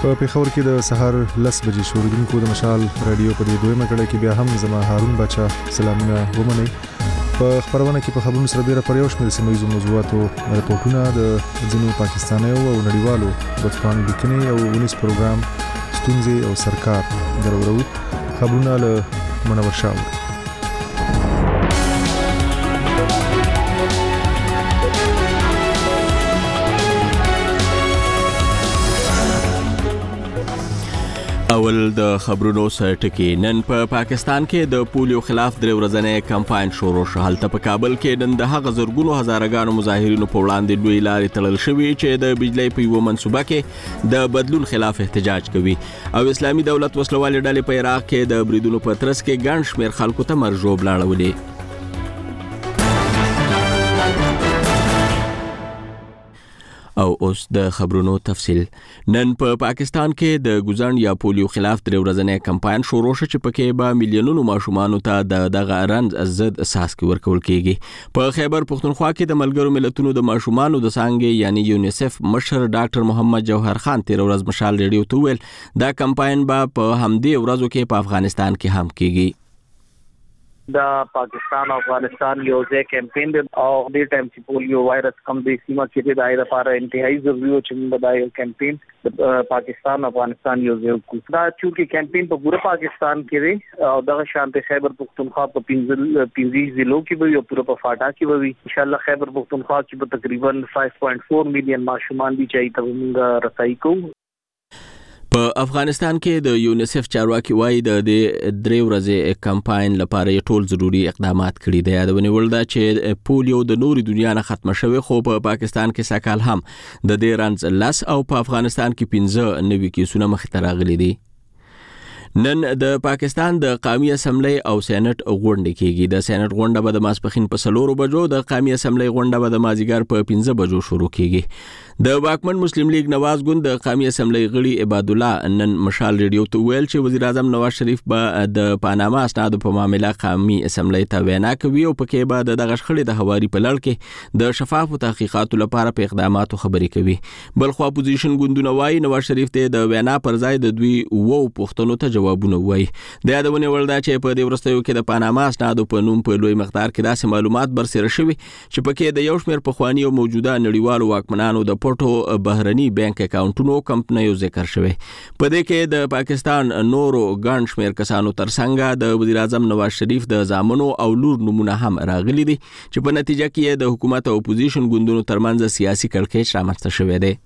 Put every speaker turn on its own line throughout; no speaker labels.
په پیښور کې د سهار 10 بجې شوریدونکو د مشال رادیو په دې دویمه کړه کې بیا هم زما هارون بچا سلامونه ومني. په خبرونه کې په خبرونو سره ډیره پر یو شمېر سیمه موضوعاتو راپورټونه د ځینو پاکستانیو او نړیوالو ورځپاڼو لیکنې او ونیس پروګرام ستونزې او سرکار درورو خبرونه له منور شاو.
اول د خبرونو سره ټکی. نن په پاکستان کې د پولیو خلاف درې ورځنی کمپاین شروع شو. هلته په کابل کې نن د هغه زرګونو هزارګانو مظاهرینو په وړاندې لوی لارې تړل شوې چې د بجلی په یو منصوبه کې د بدلون خلاف احتجاج کوي. او اسلامي دولت وسلوالې ډلې په عراق کې د بریدونو په ترڅ کې ګڼ شمېر خلکو ته مرجوب لاړولې. او اوس د خبرونو تفصیل. نن په پاکستان کې د ګوزن یا پولیو خلاف درې ورځنی کمپاین شروع شو چې پکې به میلیونونو ماشومان ته دغه رنځ ضد څاڅکي ورکول کیږي. په خیبر پختونخوا کې د ملګرو ملتونو د ماشومان د څانګې یعنی یونیسف مشر ډاکټر محمد جوهر خان تیر ورځ مشال ریډیو ته ویل دا کمپاین به په همدې ورځو کې په افغانستان کې هم کیږي.
دا پاکستان او افغانستان یو ځای کمپاین دی او د ټایم چې پولیو وایرس کم د سیمه کې د دایره لپاره انتهایی ضروري او چې موږ د یو کمپاین پاکستان او افغانستان یو ځای کوو. دا چې کمپاین په پوره پاکستان کې دی او دغه شانته خیبر پختونخوا په 15 ضلعو کې به یو پوره په فاټا کې به ان شاء الله خیبر پختونخوا کې به تقریبا 5.4 میلیون ماشومان دي چې ته موږ رسایي کوو.
په افغانستان کې د یونیسف چارواکي وایي د درې ورځې کمپاین لپاره ټول ضروري اقدامات کړي دي. یادونه ولدا چې پولیو د نوري دنیا نه ختم شوی خو په پاکستان کې سکهال هم د دې رنځ لاس او په افغانستان کې 15 نوي کیسونه مخ ته راغلي دي. نن د پاکستان د قومي اسمبلی او سېنات غونډه کیږي. د سېنات غونډه به د ماسپخین په 4 بجو، د قومي اسمبلی غونډه به د مازیګر په 15 بجو شروع کیږي. د واکمن مسلم لیگ نواز ګوند د قومي اسمبلی غړي عباد الله نن مشال ریډیو ته ویل چې وزیر اعظم نواز شریف به د پاناما اسنادو په معاملې قومي اسمبلی ته وینا کوي او پکې به دغه شخړې د هواري په لړ کې د شفافو تحقیقاتو لپاره په اقداماتو خبرې کوي. بلخو اپوزیشن ګوندونه وایي نواز شریف ته د وینا پر ځای د دوی وو پښتنو ته جوابونه وایي. د یادونه ولدا چې په دې ورستیو کې د پاناما اسنادو په نوم په لوی مقدار کې داسې معلومات برسره شوي چې پکې د یو شمېر پخوانی او موجوده نړیوالو واکمنانو د پټو بهرني بانک اکاونټونو کمپنیو ذکر شوی. په دې کې د پاکستان نورو ګڼ شمېر کسانو ترڅنګ د وزیر اعظم نواز شریف د زامنو او لور نمونه هم راغلي دي چې په نتیجه کې د حکومت او اپوزیشن ګوندونو ترمنځ سیاسي کړکېچ رامنځته شوی دی.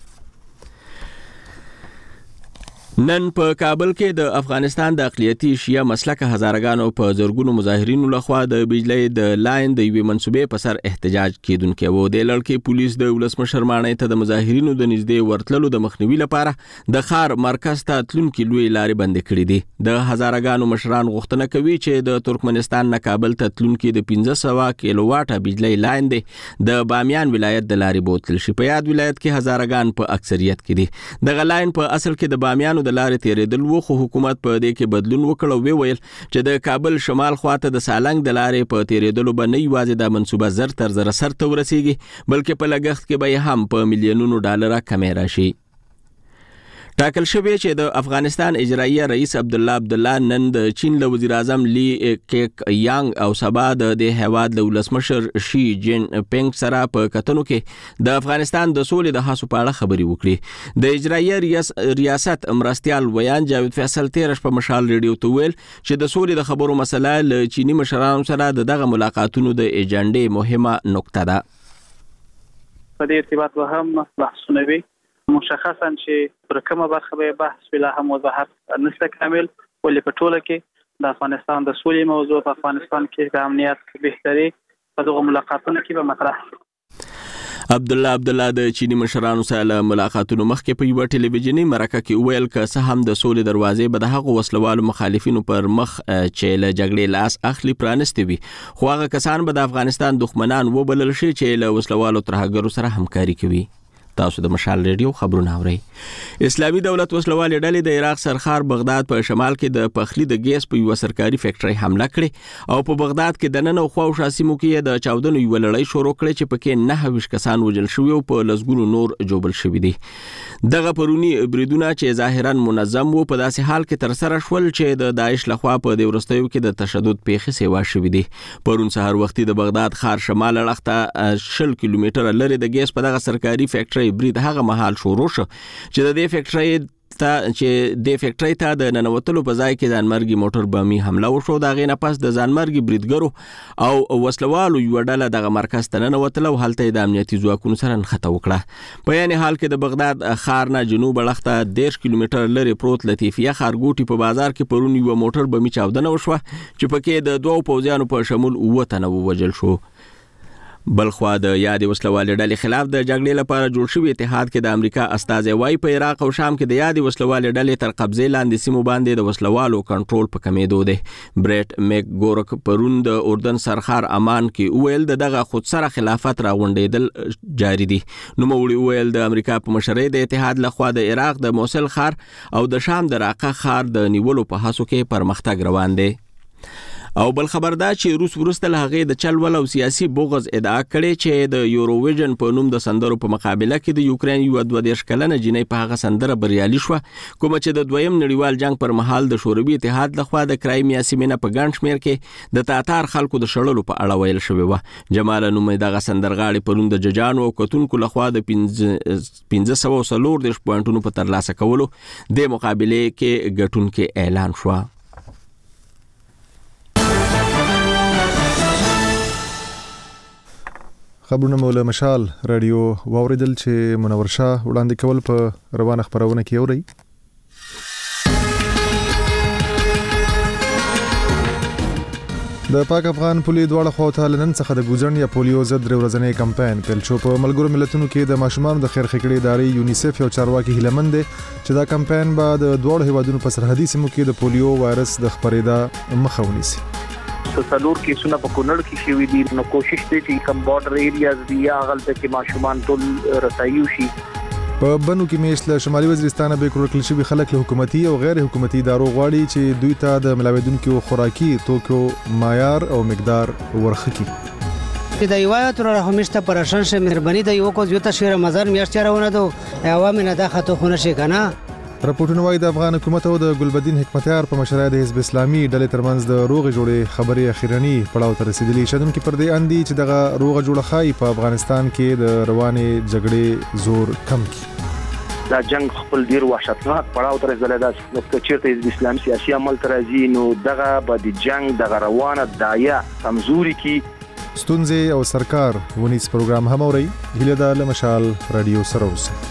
نن په کابل کې د افغانستان د اقلیتي شیعه مسلک هزارګانو په زرګونو مظاهرینو لخوا د بجلی د لاین د یوې منصوبې په سر احتجاج کیدونکو و. د لړکې پولیس د ولسمشر ماڼۍ ته د مظاهرینو د نږدې ورتللو د مخنیوي لپاره د ښار مرکز ته تلونکي لوی لارې بندې کړې دي. د هزارګانو مشران غوښتنه کوي چې د ترکمنستان نه کابل ته تلونکي د 1500 کیلو واټه بجلی لاین دی د بامیان ولایت د لارې بوتل شي. په یاد ولایت کې هزارګان په اکثریت کې دي. دغه لاین په اصل کې د بامیانو د لارې تیرېدل وو خو حکومت په دې کې بدلون وکړ او ویل چې د کابل شمال خواته د سالنګ د لارې په تیرېدلو به نه یوازې د منصوبه زر تر زر سر ته ورسیږي بلکې په لګښت کې به هم په میلیونونو ډالر کمې راشي. ټاکل شوی چې د افغانستان اجراییه رئیس عبدالله عبدالله نن د چین له وزیر اعظم لی کېک یانګ او سبا د هیواد له ولسمشر شي جین پینګ سره په کتنو کې د افغانستان د سولې د هڅو په اړه خبرې وکړي. د اجراییه ریاست مرستیال ویان جاوید فیصل تیرش په مشال ریډیو ته ویل چې د سولې د خبرو مسله له چینی مشرانو سره دغه ملاقاتونو د ایجنډې مهمه نقطه ده.
په دې ارتباط به هم بحثونه وي مشخصا چې پر کومه برخه به بحث ویلا هم وضاحت نشته کامل ولې په ټوله کې د افغانستان د سولې موضوع په افغانستان کې د امنیت بهتري په دغه ملاقاتونو کې به مطرح.
عبدالله د چینی مشرانو سره ملاقاتونو مخکې په یو ټلویزیونی مرکه کې ویل ک څه هم د سولې دروازې به د هغو وسلوالو مخالفینو پر مخ چې له جګړې لاس اخلي پرانستې وي خو هغه کسان به د افغانستان دښمنان وبلل شي چې له وسلوالو ترهګرو سره همکاري کوي. تاسو د مشال ریډیو خبرونه اورئ. اسلامي دولت وسلوالې ډلې د عراق سرخار بغداد په شمال کې د پخلی د ګیس په یو سرکاري فیکټري حمله کړې او په بغداد کې د نن او خواوشا سیمو کې د چاودنو یو لړۍ شروع کړې چې پکې 9 کسان وژل شوي او په لسګونو نور جوړل شوي دي. دغه پرونی بریدونه چې ظاهرا منظم وو په داسې حال کې تر سره شول چې د داعش لخوا په د ورستیو کې د تشدد پیښې سیوا شوي دي. پرون سحر وختي د بغداد ښار شمال اړخ 10 کیلومتره لري د ګیس په دغه سرکاري فیکټري برید هغه مهال شروع شو چې د دې فیکټري ته د ننوتلو په ځای کې ځانمرګي موټر بمي حمله وشو. دا غي نه پس د ځانمرګي بریدګرو او وسلوالو یو ډله دغه مرکز ته ننوتل او هلته د امنیتي ځواکونو سره نښته وکړه. په یعنی حال کې د بغداد ښار نه جنوب اړخ 10 کیلومتر لري پروت لطیفیه ښارګوټي په بازار کې پرون یو موټر بمي چاودنه وشوه چې پکې د 2 پوځیانو په شمول 9 تنه وژل شو. بلخوا د یادې وسلوالې ډلې خلاف د جګړې لپاره جوړ شوی اتحاد کې د امریکا استازي وای په عراق او شام کې د یادې وسلوالې ډلې تر قبضې لاندې سیمو باندې د وسلوالو کنټرول په کمیدو دی. بریټ میک ګورک پرون د اردن سرخار امان کې ویل دغه خودسره خلافت راغونډېدل جاری دي. نو موړي ویل د امریکا په مشرۍ د اتحاد لخوا د عراق د موصل ښار او د شام د راقه ښار د نیولو په هڅو کې پرمختګ روان دی. او بل خبر دا چې روس ورسته هغه د چلول او سیاسي بغض ادعا کړي چې د یوروویژن په نوم د سندرو په مقابله کې د یوکرين یو 22 کلنه جنۍ په هغه سندره بریالي شو کوم چې د دویم نړیوال جنگ پر مهال د شوروي اتحاد لخوا د کرایمیا سیمه په ګڼ شمیر کې د تاتار خلکو د شړلو په اړه ویل شوی و. جمال نومې دغه سندرغاړي پرون د ججانو او کتونکو لخوا د 1540 پوینټونو په ترلاسه کولو د مقابله کې ګټونکو اعلان شو.
خبرونه مولا مشال رادیو واوریدل چې منور شاه وړاندې کول په روانه خبرونه کې اوري. د پاک افغان پولی دواړه خواته لنن څخه د ګوزن یا پولیو ضد ورځنی کمپاین پیل شو. په ملګرو ملتونو کې د ماشومان د خیر ښېګړې ادارې یونیسف یو چارواکي هیلمند دي چې دا کمپاین به د دوړو هیوادونو په سرحدي سیمو کې د پولیو وایرس د خپرېدا مخه ونیسي.
څلور کیسونه په کونړ کې شوي دي. نو کوشش دی چې کوم بارډر ایریاز دي یا غلطه کې ماشومان ټول رسایو شي.
په بنو کې میشله شمالي وزیرستان به کورکل شوی خلک له حکومتي او غیر حکومتي ادارو غواړي چې دوی ته د ملاویدونکو خوراکي توکو معیار او مقدار ورخکي.
د یوایت را همشته پرشان شه مهرباني د یو کو یو تشویر مزار میاشتهونه دو عوامل نه داخته خونه شي کنه.
راپورټونه وايي د افغان حکومت او د ګلبدین حکمتیار په مشرۍ د حزب اسلامي ډلې ترمنځ د روغې جوړې خبرې اخیرنی پړاو ته رسیدلې. شدونکو پر دې اندي چې دغه روغه جوړه خای په افغانستان کې د روانې جګړې زور کم کړي.
دا جنگ خپل ډیر وحشتناک پړاو ته رسیدلی دا نو چیرته حزب اسلامي سیاسي عمل ته راځي نو دغه به د جنگ دغه روانه دایه کمزوري کی.
ستونزې او سرکار ونیس پروګرام هم اوري. هیله ده له مشال رادیو سره اوسئ.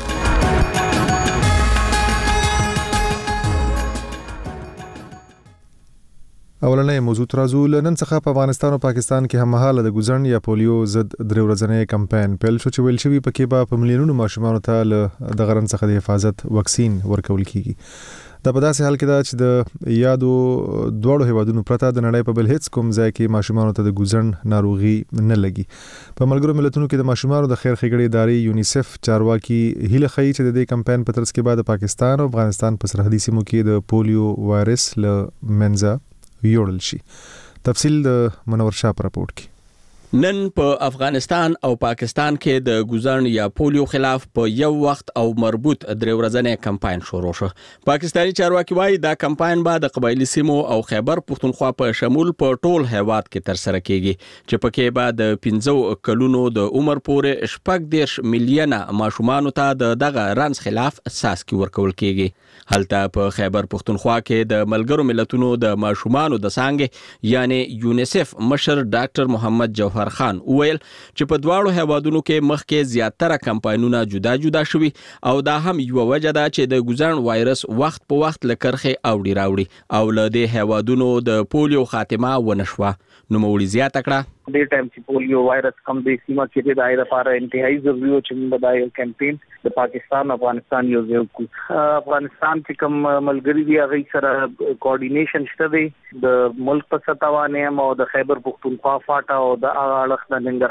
اولنې موضوع ترازو لنن څخه په افغانستان او پاکستان کې هم مهاله د ګوزن یا پولیو ضد ورځنی کمپاین پیل شو چې ویل شوی پکې به په ملیونونو ماشومان ته د غرن څخه د حفاظت واکسین ورکول کیږي. دا په داسې حال کې دا چې د یادو دوړو هیوادونو پرته د نړۍ په بل هیڅ کوم ځای کې ماشومان ته د ګوزن ناروغي نه لګي. په ملګرو ملتونو کې د ماشومان د خیر ښېګړې ادارې یونیسف چارواکي هیله خي چې د دې کمپاین په ترڅ کې بعد پاکستان او افغانستان په سرحدي سیمو کې د پولیو وایرس له منځه ویوړل شي. تفصیل د منور شاه پر راپورټ کې.
نن په افغانستان او پاکستان کې د ګوزن یا پولیو خلاف په یو وخت او مربوط درې ورځنی کمپاین شروع شو. پاکستاني چارواکي وایي دا کمپاین به د قبایلی سیمو او خیبر پښتونخوا په شمول په ټول هیواد کې تر سره کیږي چې پکې به د 15 کلونو د عمر پورې 14 میلیونه ماشومان ته دغه رنځ خلاف ساسکي ورکول کیږي. هلته په خیبر پښتونخوا کې د ملګرو ملتونو د ماشومان د څنګه یعنی یونیسف مشر ډاکټر محمد جوهر خان ویل چې په دواړو هیوادونو کې مخکې زیاتره کمپاینونه جدا شوي او دا هم یو وجه ده چې د ګوزن وایرس وخت په وخت لکرخه اوړي راوړي او له دې هیوادونو د پولیو خاتمه ونشوه. نو موړي زیاته کړه
د ټایم چې پولیو وایرس کم د سیمه کې د دایره لپاره انتهایی ضروري او چې موږ د کمپاین د پاکستان افغانستان یو ځای کو افغانستان چې کوم ملګری دی هغه سره کوارډینیشن شته دی د ملک په سطح باندې او د خیبر پښتونخوا فاټا او د اړخ د ننګرهار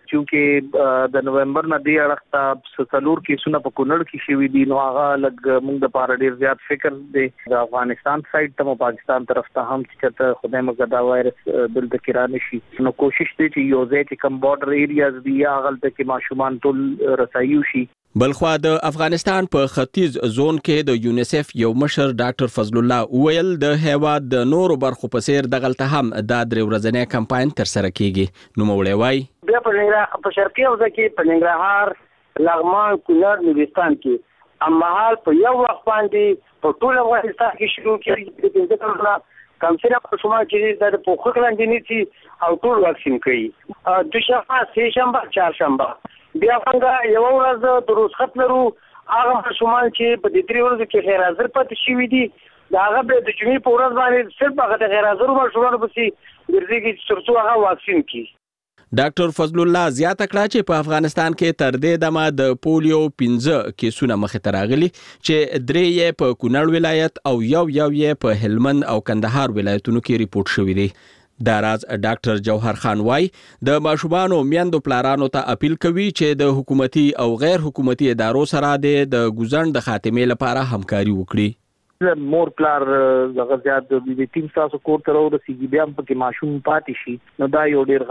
چې د نوومبر نه دی اړخته څلور کیسونه په کونړ کې شوي دي نو هغه لږ موږ د پاره ډیر زیات فکر دی د افغانستان سایډ ته پاکستان طرف ته هم چې خدای مګر دا وایرس دلته کې را نشي نو کوشش دی چې یو ځای چې کم بارډر ایریاز دي هغه ته ماشومان ټول رسایو شي.
بلخوا د افغانستان په ختیځ زون کې د یونیسف یو مشر ډاکټر فضل الله ویل د هیواد د نورو برخو په څیر دغلته هم د درې ورځنی کمپاین تر سره کیږي. نو مولوی وای
بیا په شرقي حوزه کې په ننګرهار، لغمان، کونړ، نورستان کې امهال په یو وخت باندې په ټول افغانستان کې شروع کیږي د څنګه کم سره په شمال کې د پوخ کلاندې نيسي او ټول واکسین کوي. دوشنبه، سه شنبه، چهارشنبه بیا څنګه یو ورځ د رخصت لرو هغه شمال چې په دې درې ورځې کې غیر حاضر پاتې شوی دي دا هغه به د جمعې په ورځ باندې صرف هغه د غیر حاضر مشرانو پسې ګرځي چې ترڅو هغه واکسین کړي.
ډاکټر فضل الله زیاته کړه چې په افغانستان کې تر دې دمه د پولیو 15 کیسونه مخې ته راغلي چې 3 یې په کونړ ولایت او یو یې په هلمند او کندهار ولایتونو کې ریپورت شوی دی. دا راز ډاکټر جوهر خان وای د ماشومانو میندو پلارانو ته اپیل کوي چې د حکومتي او غیر حکومتي ادارو سره د ګوزن د خاتمې لپاره همکاري وکړي.
مور پلار زغه زیات د ټیم تاسو کور ته ورسیږي بیا په کې ماشوم پاتې شي نو دا یو ډیر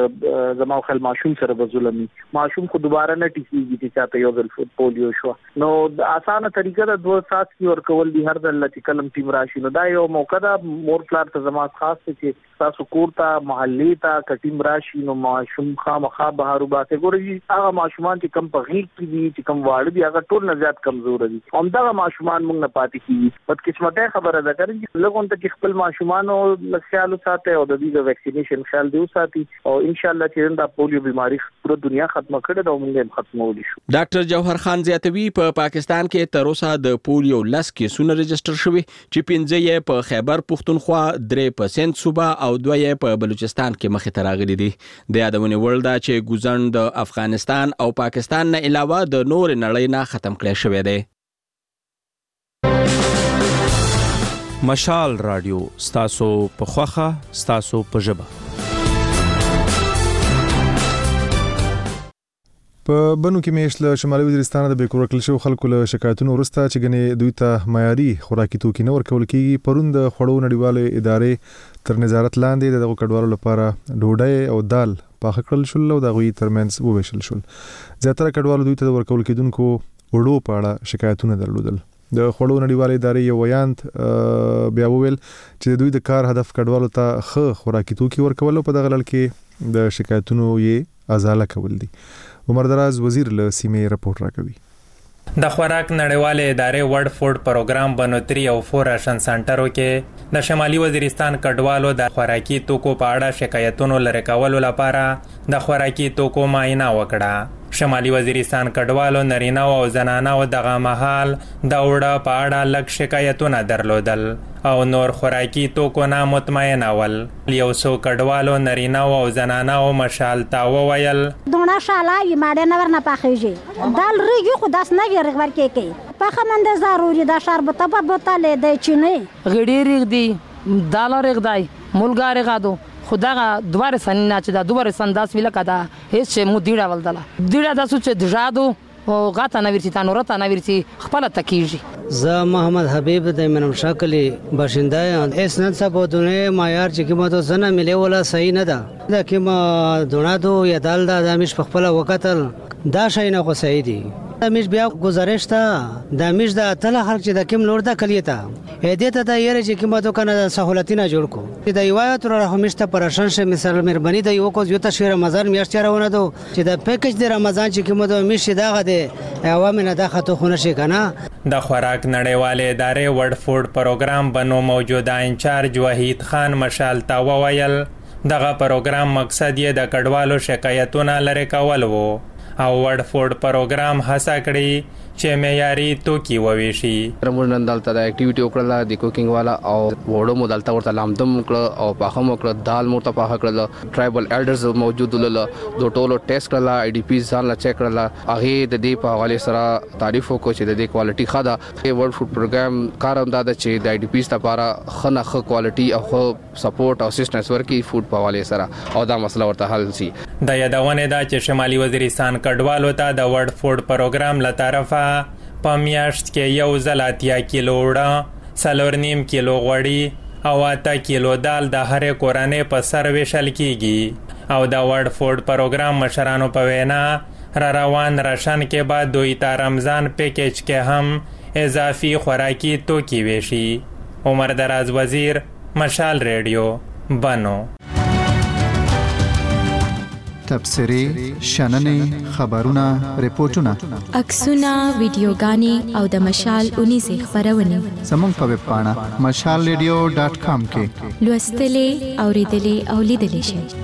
غټ زمو خل ماشوم سره به ظلمي ماشوم خو دوباره نه ټیکيږي چې چاته یو ځل پولیو شو نو اسانه طریقه د 2 ساعت کې ورکول دي هر ځل چې کلم ټیم راشي نو دا یو موقع ده مور پلار ته زما خاص چې تاسو کور ته محلي ته کټیم راشي نو ماشوم خامخا بهارو باسه ګوري هغه ماشومان چې کم په غیږ کې دي چې کم واړه دي هغه ټول نه زیات کمزور دي همدغه ماشومان موږ نه پاتې کیږي بدقسمته خبره ده چې لږون ته خپل ماشومانو لخيالو ساته او د دې د ویکسینیشن خیال دی ساتي او ان شاء الله چې دا پولیو بیماری ټول دنیا ختمه کړي دا موږ ختمول شو.
ډاکټر جوهر خان زیاتوي په پاکستان کې تر اوسه د پولیو 10 کیسونه ريجستره شوي چې 15 یې په خیبر پختونخوا 3% صوبه او 2 یې په بلوچستان کې مخې ته راغلي دي. د یادونه ورلدا چې ګوزن د افغانستان او پاکستان نه علاوه د نور نړۍ نه ختم کړي شوی دی.
مشال رادیو ستاسو په خوخه ستاسو په ژبه.
په بنو کې میشت له شمالي وزیرستان د بیکور کل شو خلکو له شکایتونو ورسته چې غني دوی ته معیاري خوراکي توکي نه ورکول کیږي. پرون د خړو نړیواله ادارې تر نظارت لاندې دغه کډوالو لپاره ډوډۍ او دال پاخه کړل شول او دغه ترمنځ وویشل شل. زیاتره کډوالو دوی ته ورکول کېدونکو وړو په اړه شکایتونه درلودل. د خړو نړیواله ادارې یو ویانت بیا وویل چې دوی د کار هدف کډوالو ته ښه خوراکي توکي ورکول او په دغه لړ کې د شکایتونو یې ازاله کول دي. عمر دراز وزیر له سیمې رپورټ راکوي.
د خوراک نړیواله ادارې ورډ فود پروګرام بنوتري او فور راشن سنټرو کې د شمالي وزیرستان کډوالو د خوراکي توکو په اړه شکایتونو لری کولو لپاره د خوراکي توکو معاینه وکړه. شمالي وزیرستان کډوالو نارینه او زنانه او دغه مهال د وړه په اړه لږ شکایتونه درلودل او نور خوراکي توکو نه مطمئن اول. یو څو کډوالو نارینه او زنانه او مشال تا وویل
دونه شاله یې ماده نه ورنه پخېږي دال ریږي خو داس نه ور ورکې په خمنده ضروري د شربت په بوتل د چینه
غړي ریغ دی دال ریغ دی مولګار غادو خداغه دوباره سنینا چې دا دوباره سنداس ویل کدا هیڅ مو دیړه ولدله دیړه داسو چې دژادو او غاته نویرتی تانورته نویرتی خپل تکیږي.
ز محمد حبیب د منم شکلی باشنده ام اسناد سبودونه معیار چې کومه زنه ملي ولا صحیح نه ده دا کومه دونادو یا دال دا د مش خپل وکتل دا شي نه خو صحیح دي دمیش بیا گزارش تا دمیش دا تل خلق چې د کوم لور دا کلیتا هدیه ته د یره چې کومه دوکانه د سہولتینه جوړ کو چې د روایت را همشته پرشن شه مثال مهرباني د یو کو یو ته شهر رمضان میاشت راونه دو چې د پیکج د رمضان چې کومه د میشه دغه د عوامه نه دغه خونه شي کنه.
د خوراک نړیواله ادارې ورډ فود پروګرام بنو موجوده انچارج وحید خان مشال تا وویل دغه پروګرام مقصد یې د کډوالو شکایتونه لری کول وو او ورډفورد پروګرام هڅه کړې چې معیاري توکي وویشي.
موږ نن دلته د اکټیویټي وکړه د کوکینګ والا او وړو مو دلته ورته لامدم وکړه او پاخه مو کړه دال مو ته پاخه کړل. ټرایبل ایلډرز موجود ول د ټولو ټیسټ کړل آی ډی پی ځان لا چیک کړل. هغه د دې په حواله سره تعریف وکړو چې د دې کوالټي ښه ده. ورلد فود پروګرام کار هم دا چې د آی ډی پی لپاره خنه کوالټي او خو سپورټ او اسسټنس ورکي فود په حواله سره او دا مسله ورته حل شي.
د یادونه دا چې شمالي وزیرستان کډوالو ته د ورلد فود پروګرام له طرفه په میاشت کې یو ځل 8 کیلو وړه 4.5 کیلو غوړي او 8 کیلو دال د هرې کورنۍ په سر ویشل کیږي او د ورلد فود پروګرام مشرانو په وینا را روان راشن کې بعد دوی ته رمضان پیکیج کې هم اضافي خوراکي توکي ویشي. عمر دراز وزیر، مشال ریډیو، بنو.
تبصرې، شننې، خبرونه، ریپورتونه،
عکسونه، ویډیوګانې او د مشال 19 خبرونه
زموږ په ویب پاڼه mashalradio.com کې
لوستلې، اوریدلې او لیدلې شئ.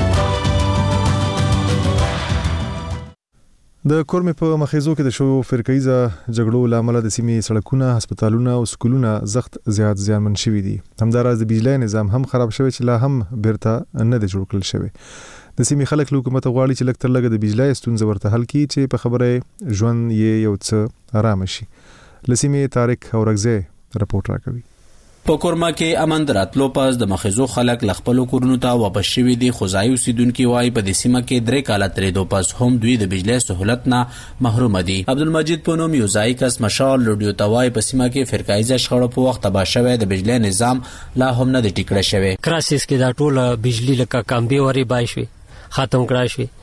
د کورمې په مخیزو کې د شو فرقایزه جګړو لامل د سیمې سړکونه، هسپتالونه او سکولونه زخت زیات زیانمن شوي دي. همداراز د بجلی نظام هم خراب شوی چې لا هم بیرته نه دی جوړ کړل شوی. د سیمې خلک له حکومت غواړي چې لږ تر لږه د بجلی ستونزه ورته حل کړي چې په خبره ژوند یې یو څه آرام شي. له سیمې طارق اورغزی رپورټ راکوي.
په کورما کې امن دراتلو پاس د مخیزو خلک لخپل کورونو ته واپس شوي دي. خو ځای اوسیدونکي وایي په دې سیمه کې 3 کاله ترېدو پاس هم دوی د بجلی سہولت نه محروم دي. عبدالمجید په نوم یو ځای کس مشال رادیو ته وایي په سیمه کې فرقایزه شخړه په وخت تباه شوی د بجلی نظام لا هم نه دی ټیکړه شوی.
کراسیس کې دا ټوله بجلی لکه کامبي وری بای شوی، ختم کړای شوی،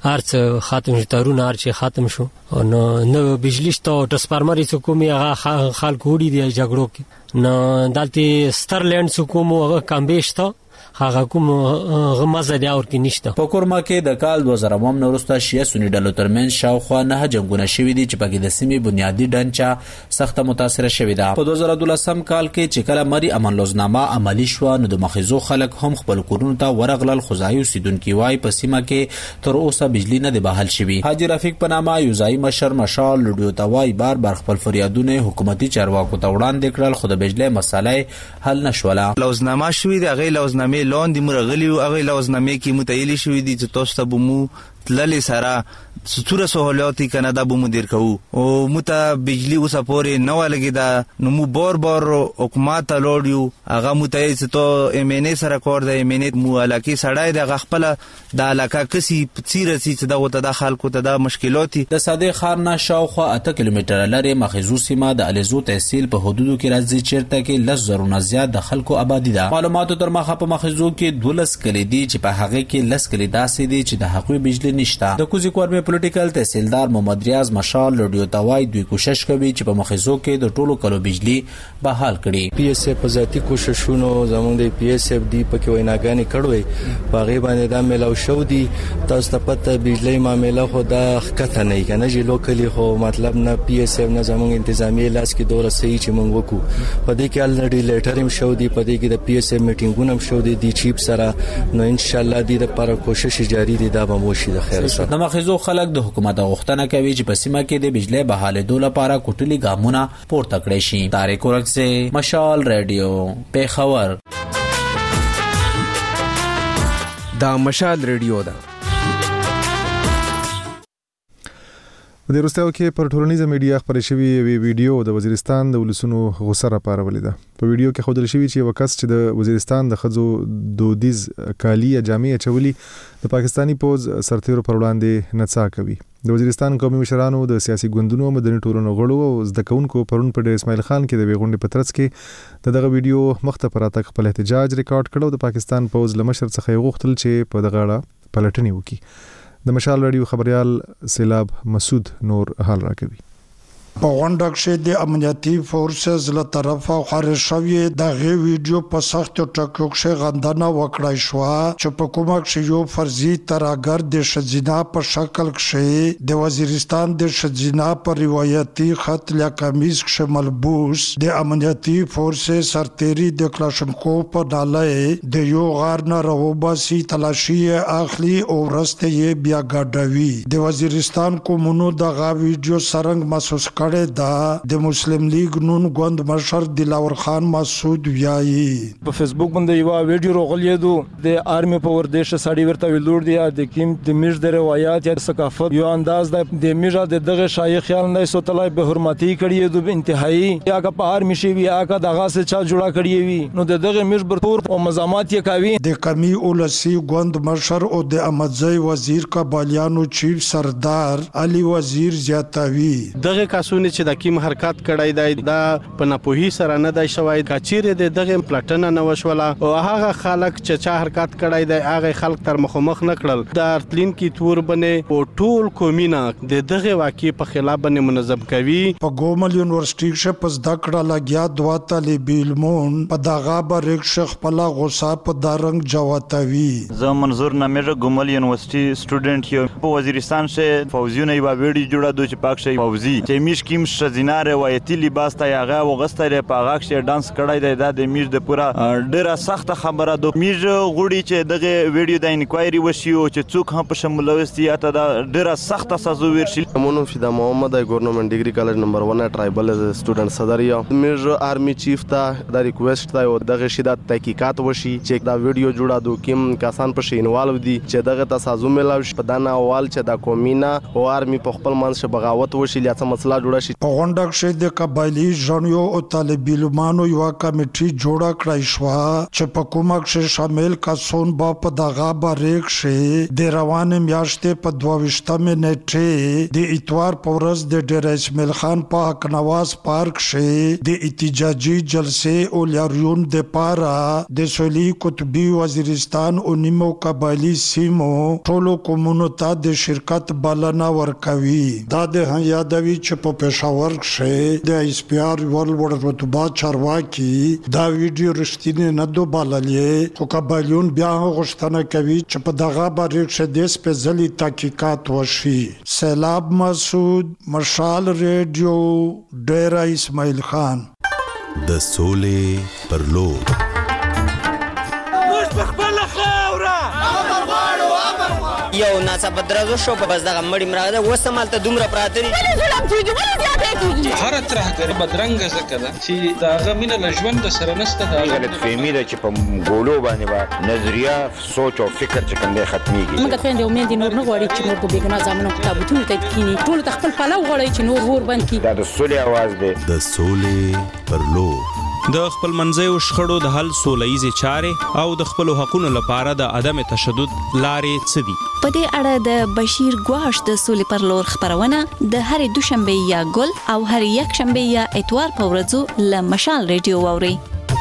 ارڅ ختم شو، تارونه ارڅ ختم شو او نو بجلی شته. ټرانسفارمر یې کومي هغه خلک وړي دی جګړو کې نو دالته سترلند سکومو هغه کمبېشته هغه کوم غمزه دی اور کې نشته.
په کورما کې د کال 2000 نه وروسته شیعه سنی ډلو ترمنځ شاوخوا 9 جنگونه شوي دي چې پکې د سیمې بنیادی ډنچه سخته متاثره شوې ده. په 2012 کال کې چې کله مری امن لوزنامه عملی شو نو د مخیزو خلک هم خپل کورونو ته ورغلل. خدای اوسیدونکي وای په سیمه کې تر اوسه بجلی نه دی بحال شوی. حاجی رفیق په نامه یو ځای مشر مشال لډیو ته وای بار خپل فریادونه حکومتي چارواکو ته وړاندې کړل خو د بجلی مسالې حل نشوله.
لوزنامه شوې د غي لوزنامه لاندې مرغلي او هغه لوزنامه کې متعیلی شوې دي چې تاسو ته بمو تللی سره ستوره سہولیات کنه دا بمو دیر کوو او مته بجلی اوسه پورې نو لګی دا نو مو بار حکومت ته لوړیو هغه متعیل چې تو امنه سره کور د امنه مو علاقه سړای د خپل د علاقه کسي پڅیره چې دا وته د خلکو ته د مشکلات
د صادق خارنا شاوخوا 8 کیلومتر لري مخیزو سیمه د الیزو تحصیل په حدودو کې راځي چیرته کې 10,000 نه زیات د خلکو آبادی ده. معلوماتو تر مخه په مخیزو کې 12 کلی دي چې په هغه کې 10 کلی داسې دي چې د حقوقي بجلی نشته. د کوزي کورمه پولیټیکل تحصیلدار محمد ریاض مشال رادیو توای دوی کوشش کوي چې په مخیزو کې د ټولو کلو بجلی بحال کړي.
پی ایس اف په ذاتی کوششونو زموږ د پی ایس اف دی په کې ویناګانې کړوي په غي باندې دا ملاو شو دي. تاسو ته پته بجلی معاملې خو دا ښکته نه کنه چې لوکلی خو مطلب نه پی ایس اف نه زموږ انتظامی لاس کې دوره صحیح چې موږ وکړو په دې کې الریډي لیټر هم شو دي په دې کې د پی ایس اف میټینګونه هم شو دي چیپ سره نو ان شاء الله دې لپاره کوشش جاری دي دا به موشي د خیر سره.
د مخیزو خلک د حکومت غوښتنه کوي چې په سیمه کې د بجلی بحالېدو لپاره کوټلي ګامونه پورته کړي شي. طارق اورغزی، مشال رادیو، پیښور.
دا مشال رادیو ده.
په دې وروستیو کې پر ټولنیزه میډیا خپرې شوې یوې ویډیو د وزیرستان د ولسونو غوسه راپارولې ده. په ویډیو کې ښودل شوي چې یو کس چې د وزیرستان د ښځو دودیز کالي یا جامې اچولي د پاکستاني پوز سرتیرو پر وړاندې نڅا کوي. د وزیرستان قومي مشرانو د سیاسي ګوندونو مدني ټولنو غړو او زده کوونکو پرون په ډیر اسماعیل خان کې د غونډې په ترڅ کې دغه ویډیو مخته پراته خپل احتجاج ریکارډ کړو. د پاکستان پوز لمشر څخه یې غوښتل چې په دغه اړه پلټنې وکړي. د مشال رادیو خبريال سیلاب مسعود نور حال راکوي.
په غونډه کې د امنیتي فورسز له طرفه خارج شوی د غي ویډیو په سخت ټکو کې غندنه وکړای شو چې په کومه کې یو فرضي تراګر د شجینا په شکل کې د وزیرستان د شجینا په روایتي خط لا کمیز کې ملبوس د امنیتي فورسز سرتيري د کلاشنکوف په ډاله د یو غار نه راوباسي تلاشي اخلي او ورسته یې بیا ګډوي د وزیرستان کومونو د غا ویډیو سرنګ محسوس کړي دا د مسلم لیگ نون ګوند مشر دلاور خان مسعود ویایي
په فیسبوک باندې یو ویډیو راغلی دی د آرمي په ورده سړی ورته ویلور دی د کیم د میج د روایت یا ثقافت یو انداز د میجا د دغه شای خیال نه سو تلای به حرمتي کړي د انتهایی یا کا په آرمي شي یا کا دغه سے چا جوړه کړي وي نو دغه میج برپور او مزامات یې کوي
د کمی اولسی ګوند مشر او د امدزي وزیر کا بالیانو چیف سردار علي وزیر زیاتوي
دغه کاسونه چې د کیم حرکت کړای دی دا په نپوهي سره نه دی شوی کچيره د دغه پلاتنه نه وشوله او هغه خلک چې چا حرکت کړای دی هغه خلک تر مخمخ نه کړل د ارتلین کی تور بنې او ټول کومینا د دغه واقع په خلاف باندې منظم کوي
په ګومل یونیورسيټي کې پس دکړه لګیا دوا طالب علمون په دغه بریک شخ په لا غصه په دارنګ جواتوي
زه منظور نامیره ګومل یونیورسيټي سټوډنټ یو په وزیرستان سے فوزیونه یو ویډیو جوړه دوی چې پاک شي فوزي چې میش کیم شزینا روایتي لباس ته هغه وغستره په هغه کې ډانس کړای دی د میش د پورا ډیره سخت خبره د میش غوړي چې دغه ویډیو د انکوایري وشي او چې څوک هم په شمولوستي یا ته د ډیره سخت سزا ورشي
مونږ فدا محمد ګورنمنت ډیګري کالج نمبر 1 ټرایبل سټوډنټ صدر یا میج آرمي چیف ته د ریکوست ته دغه شدت تحقیقات وشي چې دا ویډیو جوړه دو کیم کسان په شینوالو دي چې دغه تاسو ملاو شي په دانا اول چې د کومینا او آرمي په خپل منځ بغاوت وشي لته مسله جوړه شي
په غونډه کې د قبایلی ژوندو او طالب علمانو یو کمیټي جوړه کړای شو چې په کومه کې شامل کسون با په دغه باریک شي د روانه میاشتې په 22 نیټه د اتوار په ورځ د ډیر اسماعیل خان په حق نواز پارک شي د احتجاجي جلسې او لاریون د پارا د سولي قطبي وزیرستان او نیمو قبایلی سیمو ټولو کومونو ته د شرکت بلنه ورکوي دا د یادوي چې په پېښور کې د اس پی آر ورلد رتبه چارواکي دا ویډیو رښتینی نه دوباللې خو قبایلیون بیا غوښتنه کوي چې په دغه باندې چې د سپېڅلي تحقیقات وشي سیلاب مسعود مشال ریډیو ډیرا اسماعیل خان
د سولې پر لور
یو ناڅاپه درزو شو په بس دغه مړی مراده وسمال ته دومره پراته دي
هر ترهګر بدرنګ زکه ده چې داغه مینه لژوند سره نسته دا
غلط فهمي ده چې په ګولو باندې با نظریه سوچ او فکر چې کوم دی ختميږي
موږ خويندې او مېندې نور نه غواړي چې نور په بیګنا ځامنو تابوتونو ته کینی ټول تخپل پلو غواړي چې نور ور بند کی
دا د سولې आवाज دی
د سولې پر لور
د خپل منځیو شخړو د حل سولهییزې چارې او د خپل حقوقو لپاره د عدم تشدد لارې څه دي
په دې اړه د بشیر ګواش د سولې پر لور خبرونه د هرې دوشنبه یا ګل او هرې یکشنبه یا اتوار په ورځو له مشال ریډیو واورئ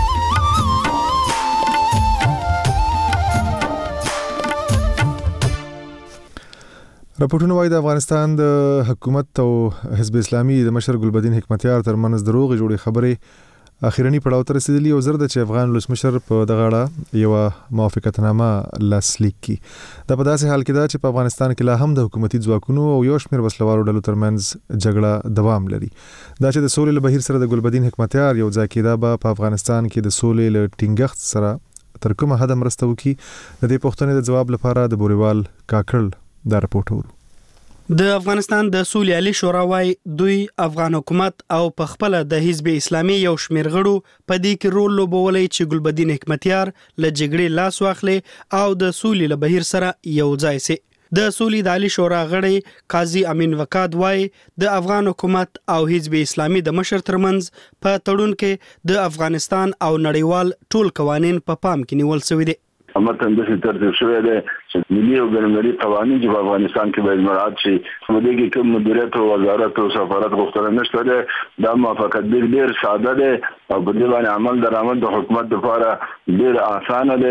راپورټونه وايي د افغانستان د حکومت او حزب اسلامي د مشر ګلبدین حکمتیار ترمنځ دروغ جوړې خبرې اخیرنی پړاو ته رسیدلی او زرد چې افغان ولسمشر په دغه اړه یو موافقتنامه لاسلیک کی دا په داسې حال کې ده چې په افغانستان کې لا هم د حکومتي ځواکونو او یو شمېر وسلوالو ډلو ترمنځ جګړه دوام لري دا چې د سولې له بهیر سره د ګلبدین حکمتیار یو ځای کېدا به په افغانستان کې د سولې له ټینګښت سره تر کومه حد مرسته وکړي د دې پوښتنې د جواب لپاره د بوریوال کاکړ دا رپورټ ورو
د افغانستان د سولې عالی شورا وايي دوی افغان حکومت او په خپل د حزب اسلامي یو شمېر غړو په دې کې رول لوبولای چې ګلبدین حکمتیار له جګړې لاس واخلي او د سولې له بهیر سره یو ځای سي د سولې د عالی شورا غړي قاضي امین وقاد وايي د افغان حکومت او حزب اسلامي د مشر ترمنځ په تړون کې د افغانستان او نړیوال ټول قوانين په پام کې نیول شوی دي
متن د ترتیب شوی دی چې ملي او ګڼمري قوانين چې په افغانستان کې باید مراعات شي په دې کې کوم مدیریت او وزارت او سفارت غوښتنه نشته ده دا موافقت ډیر ساده ده او په دې باندې عمل درآمد د حکومت لپاره ډیر اسانه ده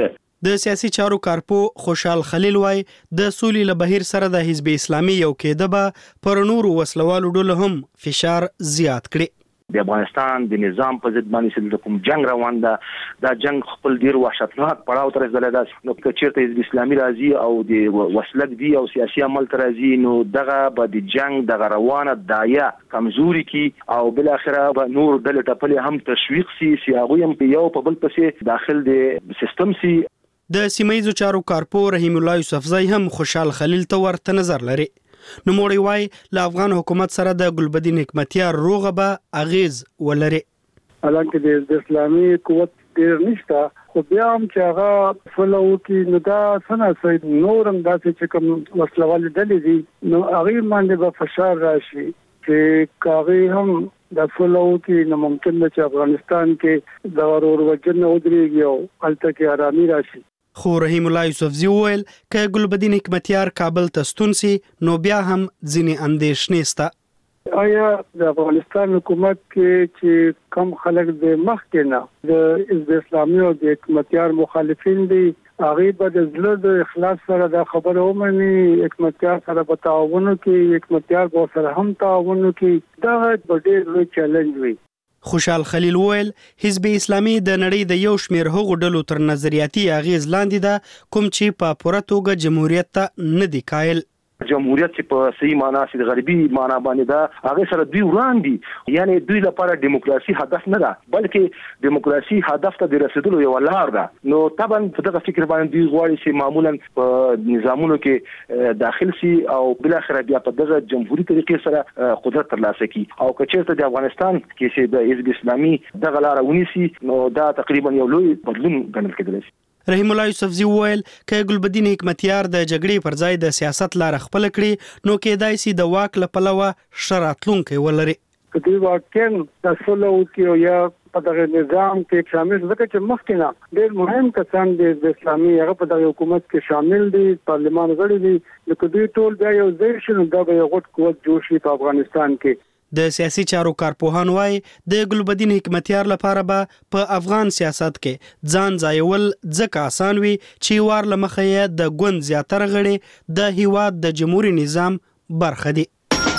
د سیاسي چارو کارپو خوشحال خلیل وای د سولې له بهیر سره د حزب اسلامي یو کېده به پر نورو وسلوالو ډلو هم فشار زیات کړي.
د افغانستان د نظام په ضد باندې چې کوم جنگ روان ده دا جنگ خپل ډیر وحشتناک پړاو ته رسیدلی ده. نو که چیرته حزب اسلامي راځي او د وسلک دی او سیاسي عمل ته راځي نو دغه به د جنگ دغه روانه دایه کمزوري کی او بل اخره به نور ډلې ټپلې هم تشویق سي هغوی هم یو په بل پسې داخل د سیستم سي.
د سیمایي چارو کارپو رحیم الله یوسفزئی هم خوشحال خلیل ته ورته نظر لري. نو موړی وای له افغان حکومت سره د ګلبدین حکمتیار روغه به اغیز ولري.
حالانکه د اسلامي قوت ډیر نشته خو بیا هم چې هغه فلو کې نو دا څنګه سي نورم داسې چې کوم وسلوال ډلې دي نو هغه باندې به فشار راشي چې کاغي هم د فلو کې نو ممکن ده چې افغانستان کې د ورور وجنه ودرېږي او هلته کې آرامي راشي.
خو رحیم الله یوسفزئی وویل که ګلبدین حکمتیار کابل ته ستون سي نو بیا هم ځینې اندېښنې شته.
آیا د افغانستان حکومت کې چې کم خلک د مخکې نه د حزب اسلامي او د حکمتیار مخالفین دي هغه به د زړه د اخلاص سره دا خبره ومني حکمتیار سره به تعاون وکړي حکمتیار به سره هم تعاون وکړي دا به ډېر لوی چیلنج وي.
خوشحال خلیل وویل حزب اسلامي د نړۍ د یو شمېر هغو ډلو تر نظریاتي اغیز لاندې ده کوم چې په پوره توګه جمهوریت ته نه دي قایل.
جمهوریت چې په صحیح معنا سي د غربي معنا باندې دا هغه سره دوی وړاندې یعنی دوی لپاره دیموکراسي هدف نه ده بلکې دیموکراسي هدف ته د رسیدلو یو لار ده. نو طبعا په دغه فکر باندې دوی غواړي چې معمولا په نظامونو کې داخل سي او بل اخر بیا په دغه جمهوریت طریقې سره قدرت ترلاسه کړي او که چېرته د افغانستان کې چې د حزب اسلامي دغه لار ونیسي نو دا تقریبا یو لوی بدلون ګڼل کېدلی شي.
رحیم الله یوسفزئی وویل که ګلبدین حکمتیار د جګړې پر ځای د سیاست لار خپل کړي نو کېدای سي د واک له پلوه ښه راتلونکی ولري.
که دوی واقعا د سولو کې یا په دغه نظام کې شامل ځکه چې مخکې نه ډېر مهم کسان د اسلامي هغه په دغه حکومت کې شامل دي پارلمان غړي دي نو که دوی ټول بیا یو ځای شي نو دا به یو غټ قوت جوړ شي په افغانستان کې.
د سیاسي چارو کارپوهان وای د ګلبدین حکمتیار لپاره به په افغان سیاست کې ځان ځایول ځکه آسان وي چې وار لمخه یې د ګوند زیاتره غړي د هیواد د جمهوریت نظام برخه دي.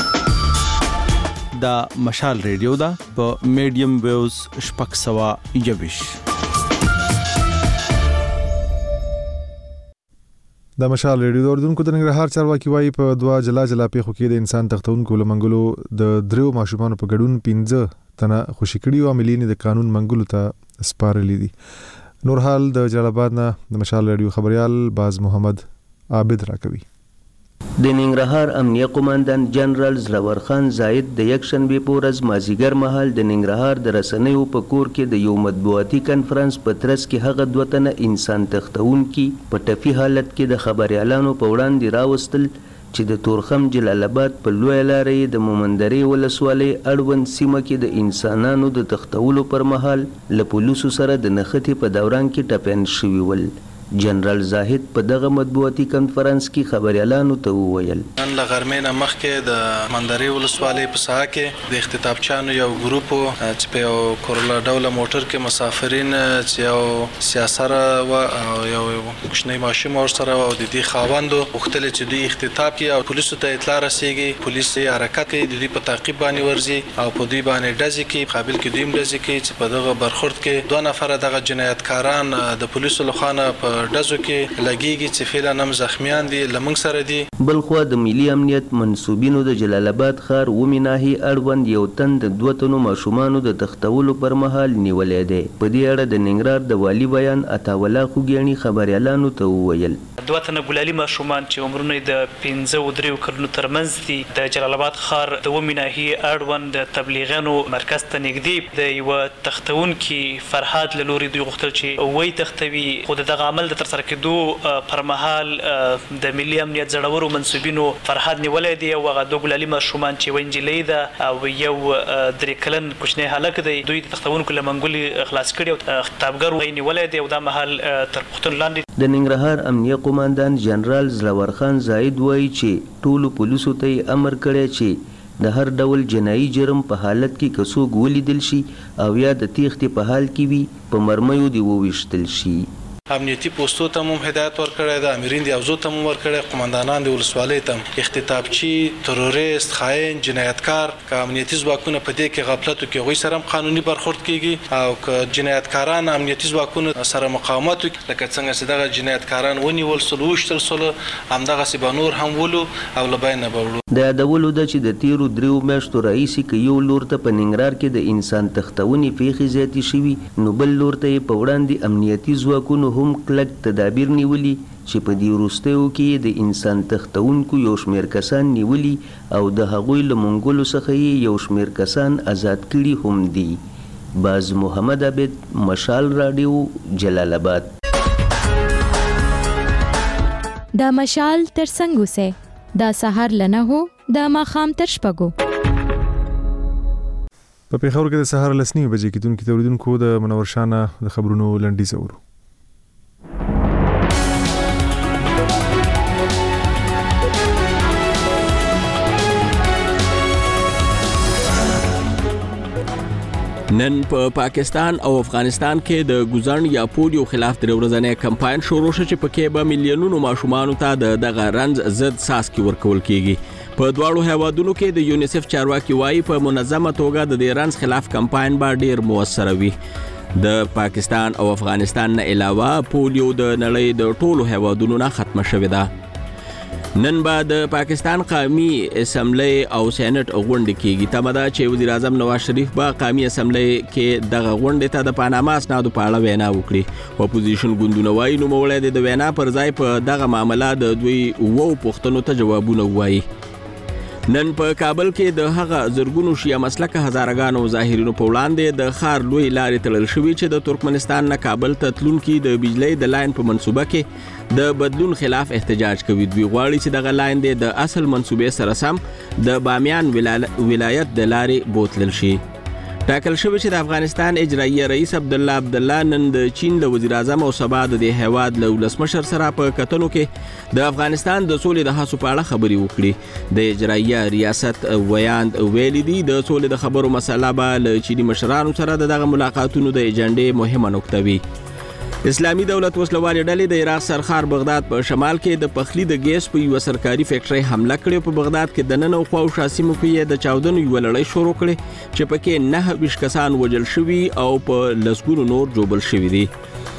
دا مشال ریډیو دا په میډیم ویوز شپږ سوه یویش.
د مشال ریډیو د اردوونکو د ننګرهار چارواکي وایي په دوا جلا پیښو کې د انسان تختونکو لمنګلو د دریو ماشومانو په ګډون 15 تنه خوشي کړي او عاملین د قانون منګلو ته سپارلي دي. نور حال د جلال آباد نه د مشال ریډیو خبريال باز محمد عابد راکوي.
د ننګرهار امنیه قوماندان جنرال زلور خان زاید د یکشنبه په ورځ مازیګر مهال د ننګرهار د رسنیو په کور کې د یو مطبوعاتي کانفرنس په ترڅ کې هغه دوه تنه انسان تختونکي په ټپي حالت کې د خبريالانو په وړاندې راوستل چې د تورخم جلال آباد په لوی لارې د مومندري ولسوالۍ اړوند سیمه کې د انسانانو د تختولو پر مهال له پولیسو سره د نښتې په دوران کې ټپيان شوي ول. جنرال زاهد په دغه مطبوعاتي کانفرنس کې خبريالانو ته وویل
نن لغرمینه مخکې د مندري ولسوالۍ په ساحه کې د اختطافچانو یو ګروپ چې په یو کورولا ډوله موټر کې مسافرین چې یو سیاسره او یو کوچنی ماشوم ورسره او د دې خاوندو وختل چې دوی اختطاف کوي او پولیسو ته اطلاع رسیږي پولیس یې حرکت کوي د دوی په تعقیب باندې ورځي او په دوی باندې ډزې کوي قابل کې دوی ډزې کوي چې په دغه برخورد کې دوه نفر دغه جنایتکاران د پولیسو لخوا په ډزو کې لګيږي چې فعلا هم زخمیان دي لمنګ سره دي.
بل خو د ملي امنیت منسوبینو د جلال آباد ښار ومناهي اړوند یو تن د دوه تنو ماشومانو د تختولو پر مهال نیولې دی. په دې اړه د ننګرهار د والی بیان عطاوالله خوګیانی خبريالانو ته وویل
دوه تنه ګلالي ماشومان چې عمرونه د 15 او 3 کلونو ترمنځ دي د جلال آباد ښار د ومناهي اړوند د تبلیغانو مرکز ته نږدې د یو تختونکي فرهاد لوري دوی غوښتل چې وای تختوي خو دغه عمل د تر سره کېدو پر مهال د ملي امنیت زړورو منسوبینو فرهاد نیولې دی او هغه دوه ګلالي ماشومان چې وینجلې ده او یو 3 کلن کوچنی هلک دی دوی د تختونکو لمنګولي خلاص کړي او خطابګر وای نیولې دی او دا مهال تر پښتون لاندې
د ننګرهار امنیه قوماندان جنرال زلور خان زاید وایي چې ټولو پولیسو ته امر کړی چې د هر ډول جنایي جرم په حالت کې کڅوګ ولیدل شي او یا د تیښتې په حال کې وي په مرمیو دی وویشتل شي.
امنیتي پوسټو ته هم هدایت ورکړی ده، امرین د اوزو ته هم ورکړی، قومندانان د ولسوالۍ ته اختطافچي، تروریست، خاین، جنایتکار که امنیتي ځواکونه په دې کې غفلت وکړي هغوی سره هم قانوني برخورد کیږي، او که جنایتکاران امنیتي ځواکونه سره مقاومت وکړي لکه څنګه چې دغه جنایتکاران ونیول سول وشتل سول همدغسې به نور هم ولو او له بینه به وړو.
د یادولو ده چې د تیرو 3 میاشتو راهیسې که یو لور ته په ننګرهار کې د انسان تختونې پیښې زیاتې شوي نو بل لور ته یې په وړاندې امنیتي ځواکونو هم کلک تدابیر نیولي چې په دې وروستیو کې د انسان تختونکو یو شمېر کسان نیولي او د هغوی له منګولو څخه یې یو شمېر کسان آزاد کړي هم دي. باز محمد عبد، مشال رادیو، جلال آباد.
دا مشال تر څنګ اوسه، دا سهار لنه هو، دا ماښام تر شپږو.
په پیښور کې د سهار 9:30 بجې کېدونکو تولیدونکو د منور شانه د خبرونو لنډیز اورو.
نن په پاکستان او افغانستان کې د ګوزن یا پولیو خلاف د ورځنی کمپاین شروع شو چې پکې به میلیونونو ماشومان ته دغه رنځ ضد څاڅکي ورکول کیږي. په دواړو هیوادونو کې د یونیسف چارواکي وایي په منظمه توګه د دې رنځ خلاف کمپاین به ډیر موثر وي. د پاکستان او افغانستان نه علاوه پولیو د نړۍ د ټولو هیوادونو نه ختمه شوې ده. نن به د پاکستان قومي اسمبلی او سېنات غونډه کیږي. تمه ده چې وزیر اعظم نواز شریف به قومي اسمبلی کې دغه غونډه ته د پاناما اسنادو په اړه وینا وکړي. اپوزیشن ګوندونه وایي نوموړی د وینا پر ځای په دغه معاملې د دوی پوښتنو ته جوابونه وایي. نن په کابل کې د هغه زرګونو شیعه مسلکه هزارګانو ظاهرینو په وړاندې د ښار لوی لارې تړل شوي چې د ترکمنستان نه کابل ته تلونکي د بجلی د لاین په منصوبه کې د بدلون خلاف احتجاج کوي. دوی غواړي چې دغه لاین د اصل منصوبې سره سم د بامیان ولایت د لارې بوتلل شي. ټاکل شوی چې د افغانستان اجرایي رئیس عبدالله نن د چین د وزیر اعظم او سبا د هیواد له ولسمشر سره په کتنو کې د افغانستان د سولې د هڅو په اړه خبرې وکړي. د اجرایي ریاست ویاند ویلي دي د سولې د خبرو مسله به له چینی مشرانو سره دغه ملاقاتونو د ایجنډې مهمه نقطه وي. اسلامي دولت وسلوالې ډلې د عراق سرخار بغداد په شمال کې د پخلی د ګیس په یو سرکاري فیکټري حمله کړې. په بغداد کې د نن او خوا شاسي مکیه د چاودنو یو لړۍ شروع کړې چې پکې 9 کسان وژل شوي او په لسګونو نور جوړل شوي دي.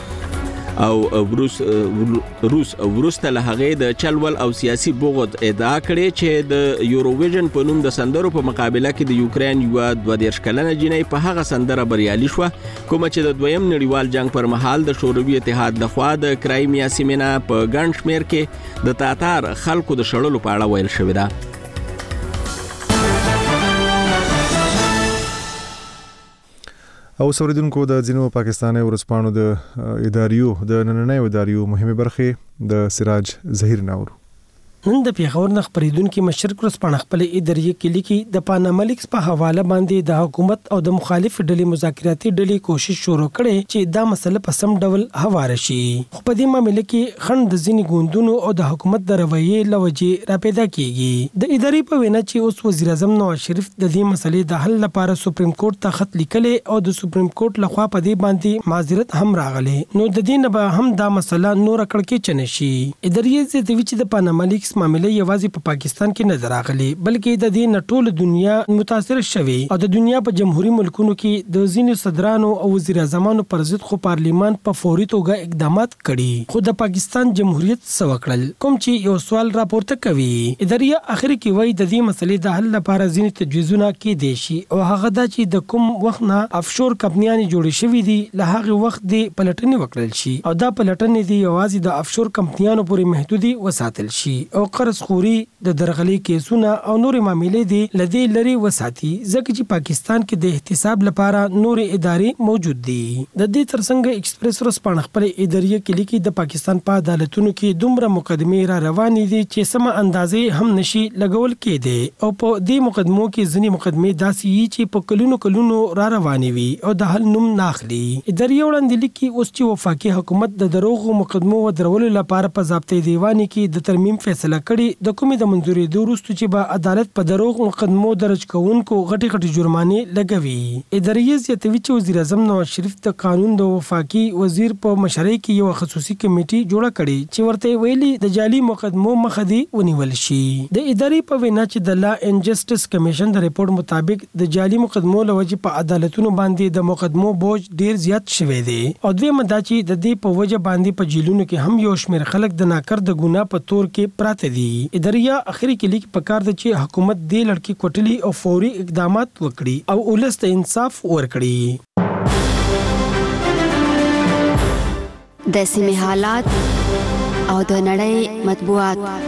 او روس ورسته له هغې د چلول او سیاسي بغض ادعا کړې چې د یوروویژن په نوم د سندرو په مقابله کې د یوکرين یو 22 کلنه جنۍ په هغه سندره بریالي شوه کومه چې د دویم نړیوال جنگ پر مهال د شوروي اتحاد لخوا د کرایمیا سیمه په ګڼ شمېر کې د تاتار خلکو د شړلو په اړه ویل شوی ده.
او سوریدونکو د ځینو پاکستاني ورځپاڼو د اداریو د نننۍ اداریو مهمه برخه د سراج ظهیر ناور.
نن د پیښور نه خبرېدونکو مشرق ورځپاڼه خپل اداریه کې لیکي د پاناما لیکس په حواله باندې د حکومت او د مخالف ډلې مذاکراتي ډلې کوشش شروع کړي چې دا مسله په سم ډول هواره شي. خو په دې معاملې کې خند د ځینې ګوندونو او د حکومت د رویې لوجې را پیدا کیږي. د ادارې په وینا چې اوس وزیر اعظم نواز شریف د دې مسلې د حل لپاره سپریم کورټ ته خط لیکلې او د سپریم کورټ لخوا په دې باندې معذرت هم راغلی. نو د دې نه به هم دا مسله نور کړکې چنه شي. ادارې زیاتوي چې د پاناما لیکس معاملې یوازې په پاکستان کې نه راغلي بلکې د دې ټول دنیا متاثر شوی او د دنیا په جمهوریت ملکونو کې د ځینو صدرانو او وزیر اعظمانو پر ضد خو پارلیمان په فوري توګه اقدامات کړي. خو د پاکستان جمهوریت سوکړل کوم چې یو سوال راپورته کوي. ادارې اخر کې وایي د دې مسلې د حل لپاره ځینې تجویزونه کې دي شي او هغه دا چې د کوم وخت نه افشور کمپنیانې جوړې شوې دي له هغه وخت د پلټنې وکړل شي او دا پلټنې دي یوازې د افشور کمپنیانو پورې محدودي وساتل شي او قرض خوري د درغلي کیسونه او نورې معاملې دي لدی لري وساتي ځکه چې پاکستان کې د احتساب لپاره نورې ادارې موجود دي. د دې ترڅنګ ایکسپریس ورځپاڼه خپل ادارې کې لیکي د پاکستان په عدالتونو کې دومره مقدمې را روانې دي چې سم اندازې هم نشي لګول کېدي او په دې مقدمو کې ځینې مقدمې داسې چې په کلونو را روانې وي او د حل نوم ناخلي. ادارې وړاندې لیکي اوس چې وفاقي حکومت د دروغو مقدمو ودرولو لپاره په ضابطه دیوانی کې د ترمیم فیصله فیصله کړې د کومې د منځوري د وروسته چې به عدالت په دروغ مقدمو درج کوونکو غټي جرمانې لګوي. اداري زیاتوي چې وزیر اعظم نواز شریف د قانون د وفاقي وزیر په مشرۍ کې یو خصوصي کمیټه جوړه کړې چې ورته ویلي د جعلي مقدمو مخه دی ونیول شي. د اداري په وینا چې د لا اینڈ جسټس کمیشن د ریپورت مطابق د جعلي مقدمو لوجه په عدالتونو باندې د مقدمو بوج ډیر زیات شوی دی او دوی مدا چې د دې په وجه باندې په جیلونو کې هم یو شمېر خلک د ناکر د ګناه په تور کې پراته دي. اداري اخري کې لیک پکار د چې حکومت دې لړکی کوټلی او فوري اقدامات وکړي او ولست انصاف ورکړي.
د سیمې حالات او د نړۍ مطبوعات.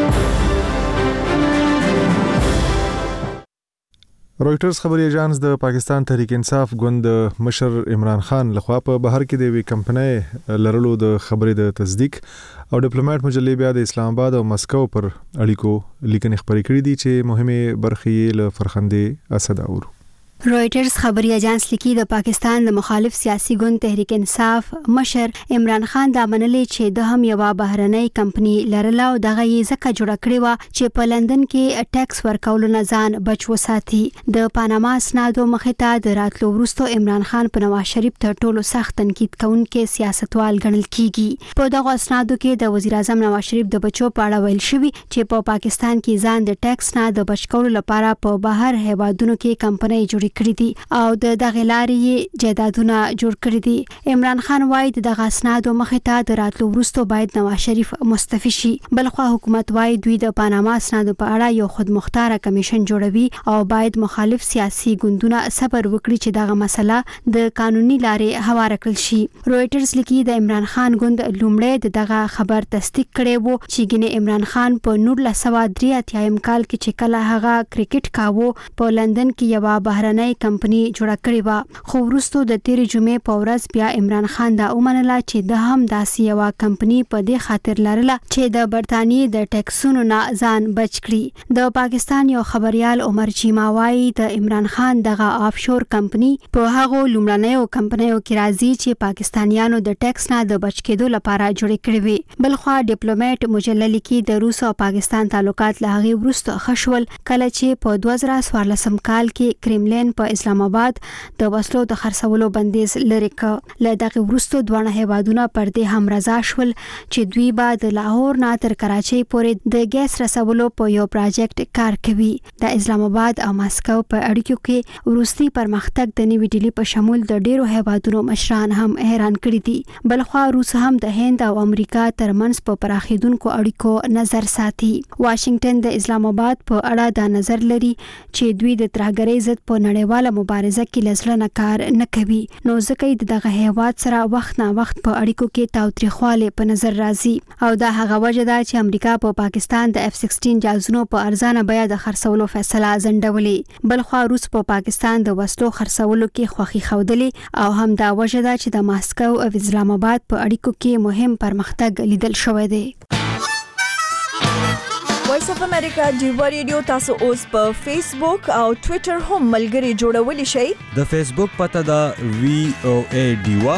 رويټرز خبري اژانس د پاکستان تحریک انصاف ګوند مشر عمران خان لخوا په بهر کې د وی کمپنۍ لرلو د خبرې د تصدیق او ډیپلوماټ مجلې بیا د اسلام آباد او مسکو پر اړیکو لیکنې خبرې کړې دي چې مهمه برخې له فرخندې اسد اورو.
رويټرز خبري اژانس لیکي د پاکستان د مخالف سیاسي ګوند تحریک انصاف مشر عمران خان دا منلې چې د هم یو بهرنۍ کمپنی لرله او دغه یې ځکه جوړ کړی و چې په لندن کې ټیکس ورکول نه ځان بچ وساتي. د پاناما اسنادو مخې ته د راتلو وروسته عمران خان په نواز شریف تر ټولو سخت تنقید کوونکې سیاستوال ګڼل کیږي. په دغه اسنادو کې د وزیر اعظم نواز شریف د بچو په اړه ویل شوی چې په پاکستان کې ځان د ټیکس نه د بچ کولو لپاره په بهر هیوادونو کې کمپنۍ جوړ کړی دي او د دغه لارې جایدادونه جوړ کړی دي. عمران خان وايي دغه اسنادو مخې ته د راتلو وروسته باید نواز شریف مستعفي شي. بلخوا حکومت وايي دوی د پاناما اسنادو په اړه یو خودمختار کمیشن جوړوي او باید مخالف سیاسي ګوندونه صبر وکړي چې دغه مسله د قانوني لارې هوار کړل شي. رويټرز لیکي د عمران خان ګوند لومړی دغه خبر تصدیق کړي وو چې ګینه عمران خان په 1983 کال کې چې کله هغه کرکټ کاوه په لندن کې یو بهرنۍ کمپنی جوړه کړې و، خو وروسته د تیرې جمعې په ورځ بیا عمران خان دا ومنله چې د هم داسې یو کمپنی په دې خاطر لرله چې د برتانیې د ټیکسونو نه ځان بچ کړي. د پاکستان یو خبريال عمر چیما وايي د عمران خان دغه آفشور کمپنی په هغه لومړنیو کمپنیو کې راځي چې پاکستانیانو د ټیکس نه د بچ کېدو لپاره جوړې کړې وي. بلخوا ډیپلوماټ مجلل لیکي د روس او پاکستان تعلقات له هغه وروسته خشول کله چې په 2014 کال کې کرملین په اسلام آباد د وسلو د خرڅولو بندیز لري ک له دغه وروسته دوه هیوادونه پر دې هم رضا شول چې دوی به د لاهور نه تر کراچۍ پورې د ګیس رسولو په یو پروژیکټ کار کوي. د اسلام آباد او مسکو په اړیکو کې وروستي پرمختګ د نیوی ډیلی په شمول د ډیرو هیوادونو مشران هم حیران کړي دي. بلخوا روس هم د هند او امریکا ترمنځ په پراخیدونکو اړیکو نظر ساتي. واشنگټن د اسلام آباد په اړه دا نظر لري چې دوی د ترهګرۍ ضد په نړیواله مبارزه کې لزړه کار نه کوي، نو ځکه دغه هیواد سره وخت نه وخت په اړیکو کې تاوتریخواله په نظر راځي او دا هغه وجه ده چې امریکا په پاکستان د F-16 جهازونو په ارزانه بیه د خرڅولو فیصله ځنډولې. بلخوا روس په پاکستان د وسلو خرڅولو کې خوخي خودلې او هم دا وجه ده چې د ماسکو او اسلام آباد په اړیکو کې مهم پرمختګ لیدل شوی دی.
وایس اف امریکا ډیوا ریډیو تاسو اوس په فیسبوک او ټوئیټر هم ملګري جوړولی شئ.
د فیسبوک پته دا VOA ډیوا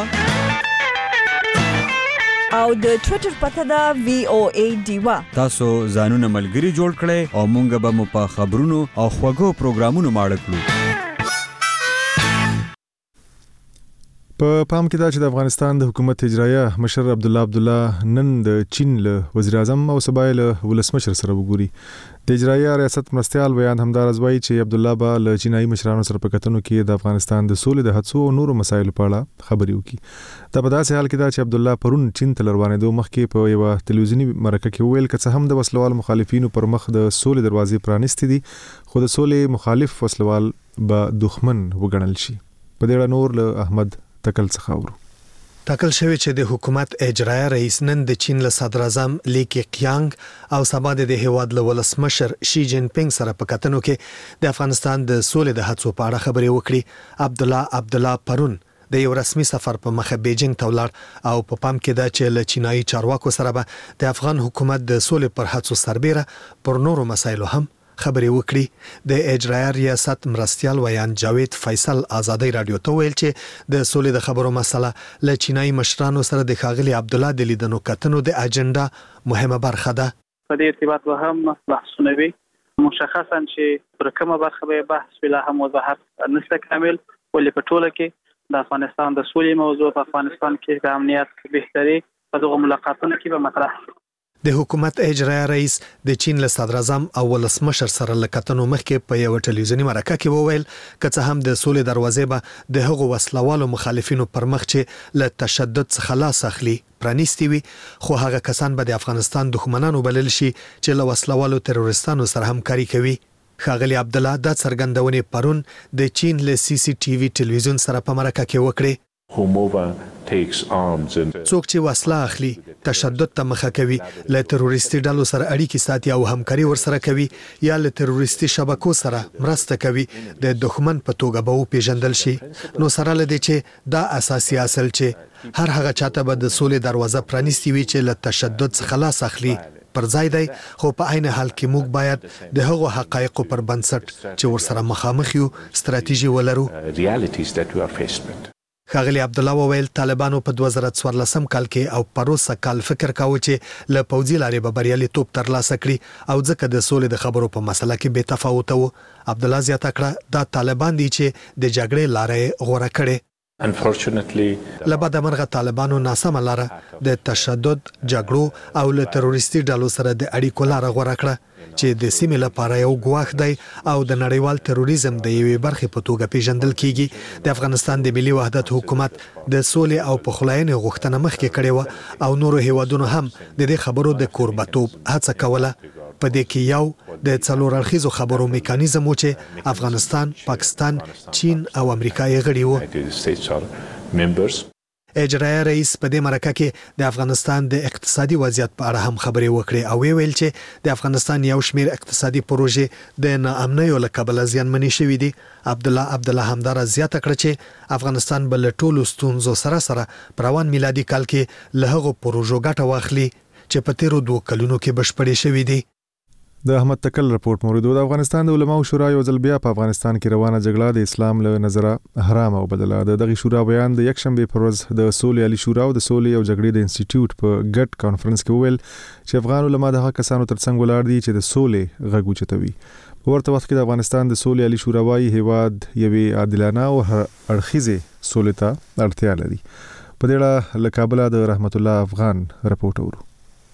او د ټوئیټر پته دا VOA ډیوا.
تاسو ځانونه ملګري جوړ کړئ او مونږ به مو په خبرونو او خوږو پروګرامونو ماړه کړو.
په پام کې دا چې د افغانستان د حکومت اجرایه مشر عبدالله نن د چین له وزیر اعظم او صوبایي له ولسمشر سره وګوري. د اجرایه ریاست مرستيال بیان همدار ازوي چې عبدالله با له چینایي مشرانو سره په کتنو کې د افغانستان د سولې د هڅو او نورو مسایلو په اړه خبري وکړي. دا په داسې حال کې دا چې عبدالله پرون چین ته روانېدو مخکې په یو تلویزیونی مرکه کې ویل چې هم د وسلوال مخالفینو پر مخ د سولې دروازې پرانستې دي، خو د سولې مخالف وسلوال به دښمن وګڼل شي. په دې اړه نور له احمد تکل څخه اورو.
ټاکل شوی چې د حکومت اجرایه رئیس نن د چین له صدر اعظم لی کیقیانګ او سبا د هیواد له ولسمشر شي جین پینګ سره په کتنو کې د افغانستان د سولې د هڅو په اړه خبرې وکړي. عبدالله پرون د یو رسمي سفر په مخه بیجینګ ته ولاړ او په پام کې دا چې له چینایي چارواکو سره به د افغان حکومت د سولې پر هڅو سربېره پر نورو مسایلو هم خبرې وکړي. د اجرایه ریاست مرستيال ویان جاوید فیصل آزادۍ رادیو ته ویل چې د سولې د خبرو مسله له چینایي مشرانو سره د ښاغلي عبدالله د لیدنو کتنو د اجنډا مهمه برخه ده.
په دې ارتباط به هم بحثونه وي. مشخصا چې پر کومه برخه به بحث ویلا هم وضاحت نشته کامل، ولې په ټوله کې د افغانستان د سولې موضوع په افغانستان کې د امنیت بهتري په دغه ملاقاتونو کې به مطرح شي.
د حکومت اجرایه رئیس د چین له صدر اعظم او ولسمشر سره لکتنو مخکې په یو ټلویزیونی مرکه کې وویل که څه هم د سولې دروازې به د هغو وسلوالو مخالفینو پر مخ چې له تشدد څخه لاس اخلي پرانیستی وي، خو هغه کسان به د افغانستان دښمنانو بلل شي چې له وسلوالو تروریستانو سره همکاري کوي. ښاغلي عبدالله دا څرګندونې پرون د چین له سی سی ټي وي ټلویزیون سره په مرکه کې وکړې. څوک چې وسله اخلي، تشدد ته مخه کوي، له تروریستي ډلو سره اړیکې ساتي او همکاري ورسره کوي یا له تروریستي شبکو سره مرسته کوي، د دښمن په توګه به وپېژندل شي. نو سره له دې چې دا اساسي اصل چې هر هغه چاته به د سولې دروازه پرانیستي وي چې له تشدد څخه لاس اخلي پر ځای دی، خو په عین حال کې موږ باید د هغو حقایقو پر بنسټ چې ورسره مخامخ یو ستراتیژي ولرو. ښاغلي عبدالله وویل طالبانو په 2014 کال کې او پروسه کال فکر کاوه چې له پوځي لارې به بریالیتوب ترلاسه کړي او ځکه د سولې د خبرو په مسله کې بې تفاوته وو. عبدالله زیاته کړه دا طالبان دي چې د جګړې لارې غوره کړي. له بده مرغه طالبانو ناسمه لاره د تشدد، جګړو او له تروریستي ډلو سره د اړیکو لاره غوره کړه چې د سیمې لپاره یو ګواښ دی او د نړیوال تروریزم د یوې برخې په توګه پیژندل کیږي. د افغانستان د ملي وحدت حکومت د سولې او پخلاینې غوښتنه مخکې کړې و او نورو هیوادونو هم د دې خبرو د کوربتوب هڅه کوله. په دې کې یو د څلور اړخیزو خبرو میکانیزم و چې افغانستان، پاکستان، چین او امریکا یې غړي وو. اجرایه رئیس په دې مرکه کې د افغانستان د اقتصادي وضعیت په اړه هم خبرې وکړې او ویل چې د افغانستان یو شمېر اقتصادي پروژې د ناامنیو له کبله زیانمنې شوې دي. عبدالله همدارا زیاته کړه چې افغانستان به له ټولو ستونزو سره په روان میلادي کال کې له هغو پروژو ګټه واخلي چې په تیرو 2 کلونو کې بشپړې شوې دي.
د احمد تکل رپورت موریدو د افغانستان د علماو شورا یو ځل بیا په افغانستان کې روانه جګړه د اسلام له نظره حرام او بدله. دغه شورا بیان د یکشنبه پر ورځ د سولې علی شورا او د سولې او جګړې د انسټیټیوټ په ګډ کانفرنس کې وویل چې افغان علما د هغه کسانو ترڅنګ ولاړ دي چې د سولې غږ اوچتوي. په ورته وخت کې د افغانستان د سولې علی شورا وايي هیواد یوې عادلانه او اړخیزه سولې ته اړتیا لري. په دې اړه له کابل د رحمت الله افغان رپورټ اورو.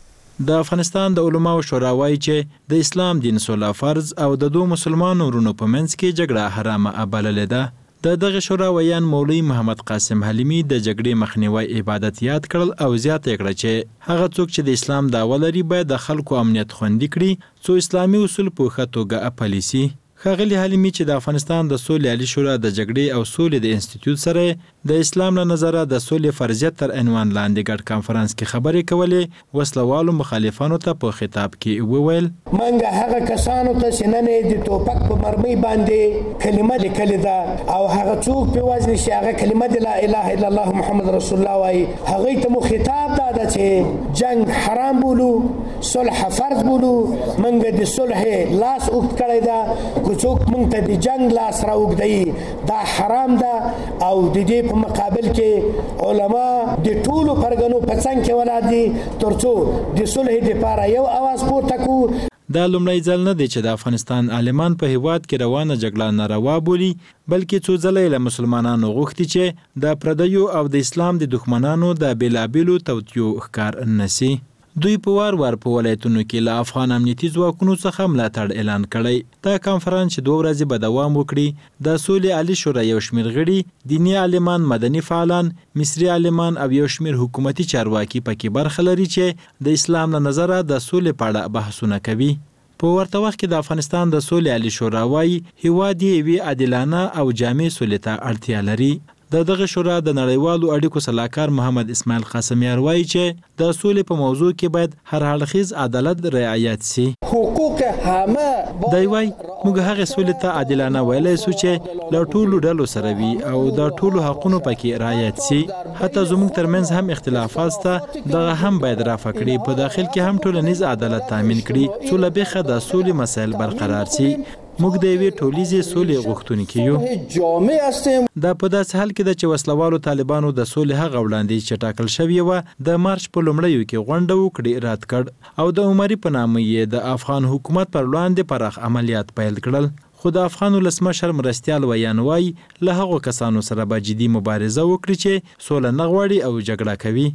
د افغانستان د علماو شورا وايي چې د اسلام دین سوله فرض او د دوه مسلمانانو ورونو په منځ کې جګړه حرامه ابللې ده. دغه شورا ویان مولوی محمد قاسم حلیمی د جګړې مخنیوي عبادت یاد کړل او زیاته کړه چې هغه څوک چې د اسلام دعوه لري باید د خلکو امنیت خوندي کړي څو اسلامي اصول په ښه توګه عملي شي. ښاغلي حلیمی چې د افغانستان د سولې علی شورا د جګړې او سولې د انسټیټیوټ سره د اسلام له نظره د سولې فرضیت تر عنوان لاندې ګډ کانفرنس کې خبرې کولې وسلوالو مخالفانو ته په خطاب کې وویل
منګه هغه کسانو ته چې نن د توپک په مرمۍ باندې کلمه لیکلې ده او هغه څوک په وزن شي هغه کلمه د لا اله الا الله محمد رسول الله وایي هغه ته مو خطاب ده چې جنگ حرام بولو، صلح فرض بولو، منګه د صلح لاس اوږد کړی ده څوک مونږ ته د جنگ لاس راوږدوي دا حرام ده او د دې په مقابل کې علما د ټولو پرګنو په څنګ کې ولاړ دي ترڅو د صلح لپاره یو اواز پورته کړو.
دا لومړی ځل نه دی چې د افغانستان عالمان په هیواد کې روانه جګړه ناروا بولي بلکې څو ځله له مسلمانانو غوښتي چې د پردیو او د اسلام د دښمنانو د بیلابیلو توطیو ښکار نشي. دوی په وار په ولایتونو کې له افغان امنیتي ځواکونو څخه ملاتړ اعلان کړی. دا کانفرنس چې 2 ورځې به دوام وکړي د سولې علی شورا یو شمېر غړي، دینی عالمان، مدني فعالان، مصري عالمان او یو شمېر حکومتي چارواکي پکې برخه لري چې د اسلام له نظره د سولې په اړه بحثونه کوي. په ورته وخت کې د افغانستان د سولې علی شورا وايي هیواد یې عادلانه او جامع سولې ته اړتیا لري. دغه شورا د نړیوالو اړیکو صلاحکار محمد اسماعیل قاسمیار وایي چې د سولې په موضوع کې باید هر اړخیز عدالت رعایت شي.
حقوق همه
دی وایي موږ هغه سولې ته عادلانه ویلای شو چې له ټولو ډلو سره وي او د ټولو حقونو پکې رعایت شي. حتی زموږ ترمنځ هم اختلافات شته دغه هم باید رافع کړي، په داخل کې هم ټولنیز عدالت تامین کړي څو له بیخه د سولې مسایل برقرار شي. موږ د یوې ټولیزې سولې غوښتونکي یو. دا په داسې حال کې ده چې وسلوالو طالبانو د سولې هغه وړاندیز چې ټاکل شوی و د مارچ په لومړیو کې غونډه وکړي رد کړ او د عمري په نامه یې د افغان حکومت پر وړاندې پراخ عملیات پیل کړل. خو د افغان ولسمشر مرستیال ویان وایي له هغو کسانو سره به جدي مبارزه وکړي چې سوله نه غواړي او جګړه کوي.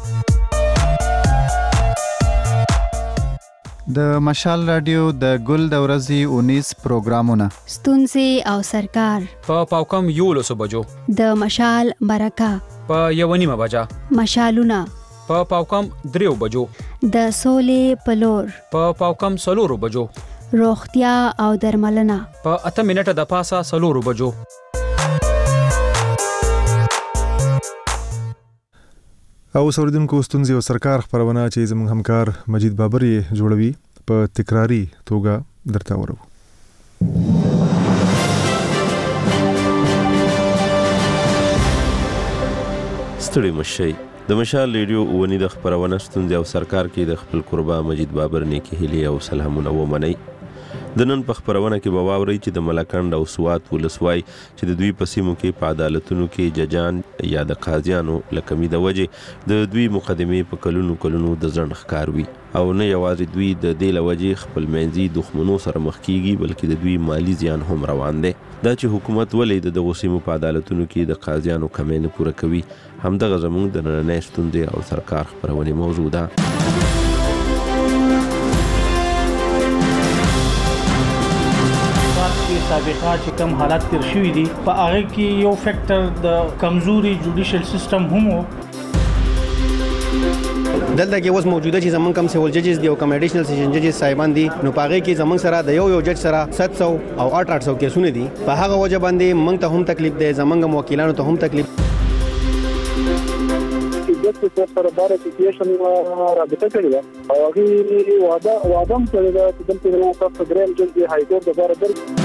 د مشال رادیو د ګل د ورځې 19 پروګرامونه
ستونزې او سرکار
په پاوکم 11 بجو
د مشال برکه
په 1:30 بجا
مشالونه
په پاوکم 3 بجو
د سولې پلور
په پاوکم 4 بجو
روغتیا او درملنه
په 8 منټه د پاسه 4 بجو.
او اوریدونکو ستونزې او سرکار خبرونه چې زموږ همکار مجید بابر یې جوړوي په تکراری توګه درته ورو.
ستړي مشي د مشال ریډیو ونی د خبرونه ستونزې او سرکار کې د خپل قربا مجید بابر نیکی هلي او سلامونه ومني. د نن په خبرونه کې به واورئ چې د ملکند او سوات ولسوای چې د دوی په سیمو کې په عدالتونو کې ججان یا د قاضیانو له کمی د وجې د دوی مقدمې په کلونو د ځنډ ښکار وي او نه یوازې دوی د دې له وجې خپل منځي دښمنو سره مخ کیږي بلکې د دوی مالی زیان هم روان دی. دا چې حکومت ولې د دغو سیمو په عدالتونو کې د قاضیانو کمی نه پوره کوي همدغه زموږ د نننۍ ستونزې او سرکار خبرونې موضوع ده.
سابقه چې کوم حالات تیر شوي دي په هغه کې یو فیکٹر د کمزوري جوډیشل سیستم هم وو.
دلته کې اوس موجوده چې زمونږ کم سیول ججز دی او کم ایډیشنل سیشن ججز صاحبان دي نو پاغه کې زمونږ سره د یو جج سره 700 او 800 کیسونه دي. په هغه وجه باندې موږ ته هم تکلیف دی زمونږ وکیلانو ته هم تکلیف.
د سره بار اپلیکیشن رابطه کړې ده او هغه وعده هم کړې ده چې دلته یو تاسو دریم جج دی هاي کورټ د بار در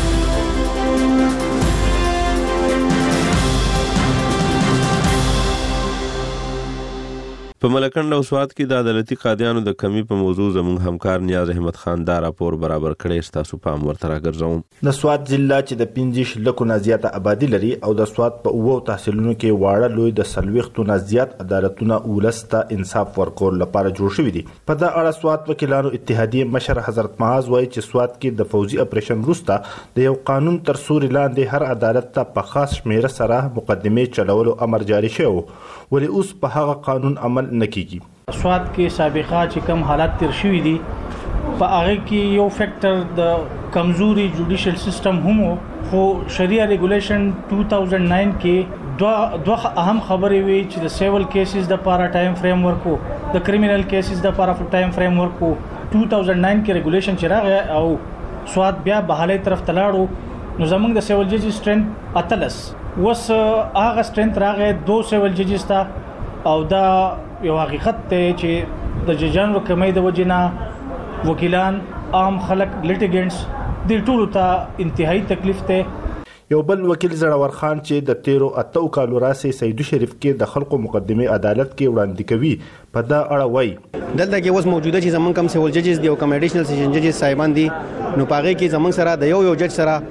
په ملکند او سوات کې د عدالتي قاضیانو د کمی په موضوع زموږ همکار نیاز احمد خان دا راپور برابر کړی تاسو پام ورته راګرځوم.
د سوات ضلع چې د 15 لکو نه زیاته آبادی لري او د سوات په اوو تحصیلونو کې واړه لوی د 40 نه زیات عدالتونه ولسته انصاف ورکول لپاره جوړ شوي دي. په دا اړه سوات وکیلانو اتحادیه مشر حضرت معاذ وایي چې سوات کې د فوزي اپریشن وروسته د یو قانون تر سوري لاندې هر عدالت ته په خاص شمیره سره مقدمه چلولو امر جاری شوی ولی اوس په هغه قانون عمل نکېږي.
سوات کې سابقه چې کوم حالات تیر شوي دي په هغه کې یو فیکٹر د کمزوري جوډیشل سیستم هم وو. خو شریعه ریګولیشن 2009 کې دوه اهم خبرې وي چې د سیول کیسز د لپاره ټایم فریم ورک وو د کریمینل کیسز د لپاره ټایم فریم ورک وو. 2009 کې ریګولیشن چې راغی او سوات بیا بحالي طرف تلاړو نو زمونږ د سیول جج سټرنث اتلس وس هغه سټرنث راغی 2 سیول ججز ته او دا یو حقیقت ته چې د ججانو کمی د وجنه وکیلان عام خلک لیټیګنټس د ټولو ته انتهایی تکلیف ته.
یو بل وکیل زړور خان چې د 13 کالو راسي سیدو شریف کې د خلکو مقدمه عدالت کې وړاندې کوي په دا اړه وایي
دلته کې اوس موجوده چې زمونږ کم سیول ججز دی او کم ایډیشنل سیشن ججز صاحبان دي نو پاغه کې زمونږ سره د یو جج سره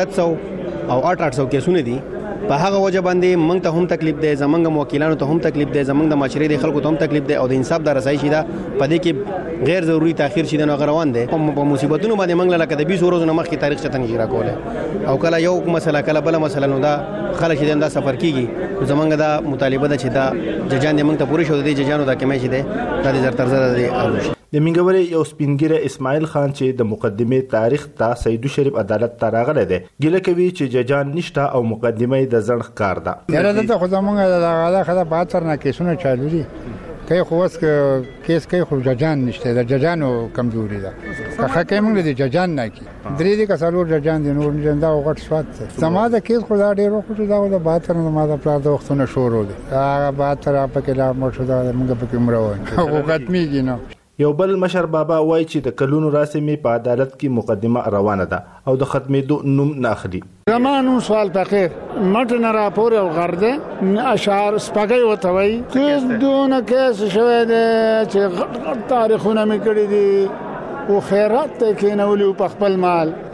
700 او 800 کیسونه دي. په هغه وجه باندې موږ ته هم تکلیف دی زمونږ وکیلانو ته هم تکلیف دی زمونږ د معاشري د خلکو ته هم تکلیف دی او د انصاف د رسایي شي دا په دې کې غیر ضروري تاخير شي د روان دي په مصیبتونو باندې موږ لکه د 20 ورځې مخکې تاریخ چتن شي راکوله او کله یو مسله کله بل مسله نو دا خلک چې دا سفر کیږي زمونږ دا مطالبه ده چې دا ججان دې موږ ته پوره شو د ججانو دا کمی شي ده دا د زر تر زر دی.
د منګوري یو سپینګره اسماعیل خان چې د مقدمه تاریخ ته سیدو شریف عدالت ته راغلی دی ګیله کوي چې ججان نشته او مقدمه د ځنډ کار ده.
یاره دلته خو زمونږ د غاله خدا 72 نه کیسونه چالو دي کوي خو اوس کیس کوي خو ججان نشته د ججانو کمزوري ده که حکه موږ د ججان نه کی درې دي کسالور ججان دي نور جندا او غټ سوات زما د کیس خو دا ډیرو خو دا د 72 نه ما د پلان د وختونه شروع دي هغه 72 په کې لا مو شو دا موږ په کې مرو هغه ختميږي نو.
یو بل مشر بابا وایي چې د کلونو راسمي په عدالت کې مقدمه روانه ده او د ختمېدو نوم نه اخلي.
زمانو سوال فقیر مټ نه راپور او غرده اشعار سپګي وتوي کیس دونه کیس شوه ده چې تاریخونه مې کړی دي او خیرات ته کې نو په خپل مال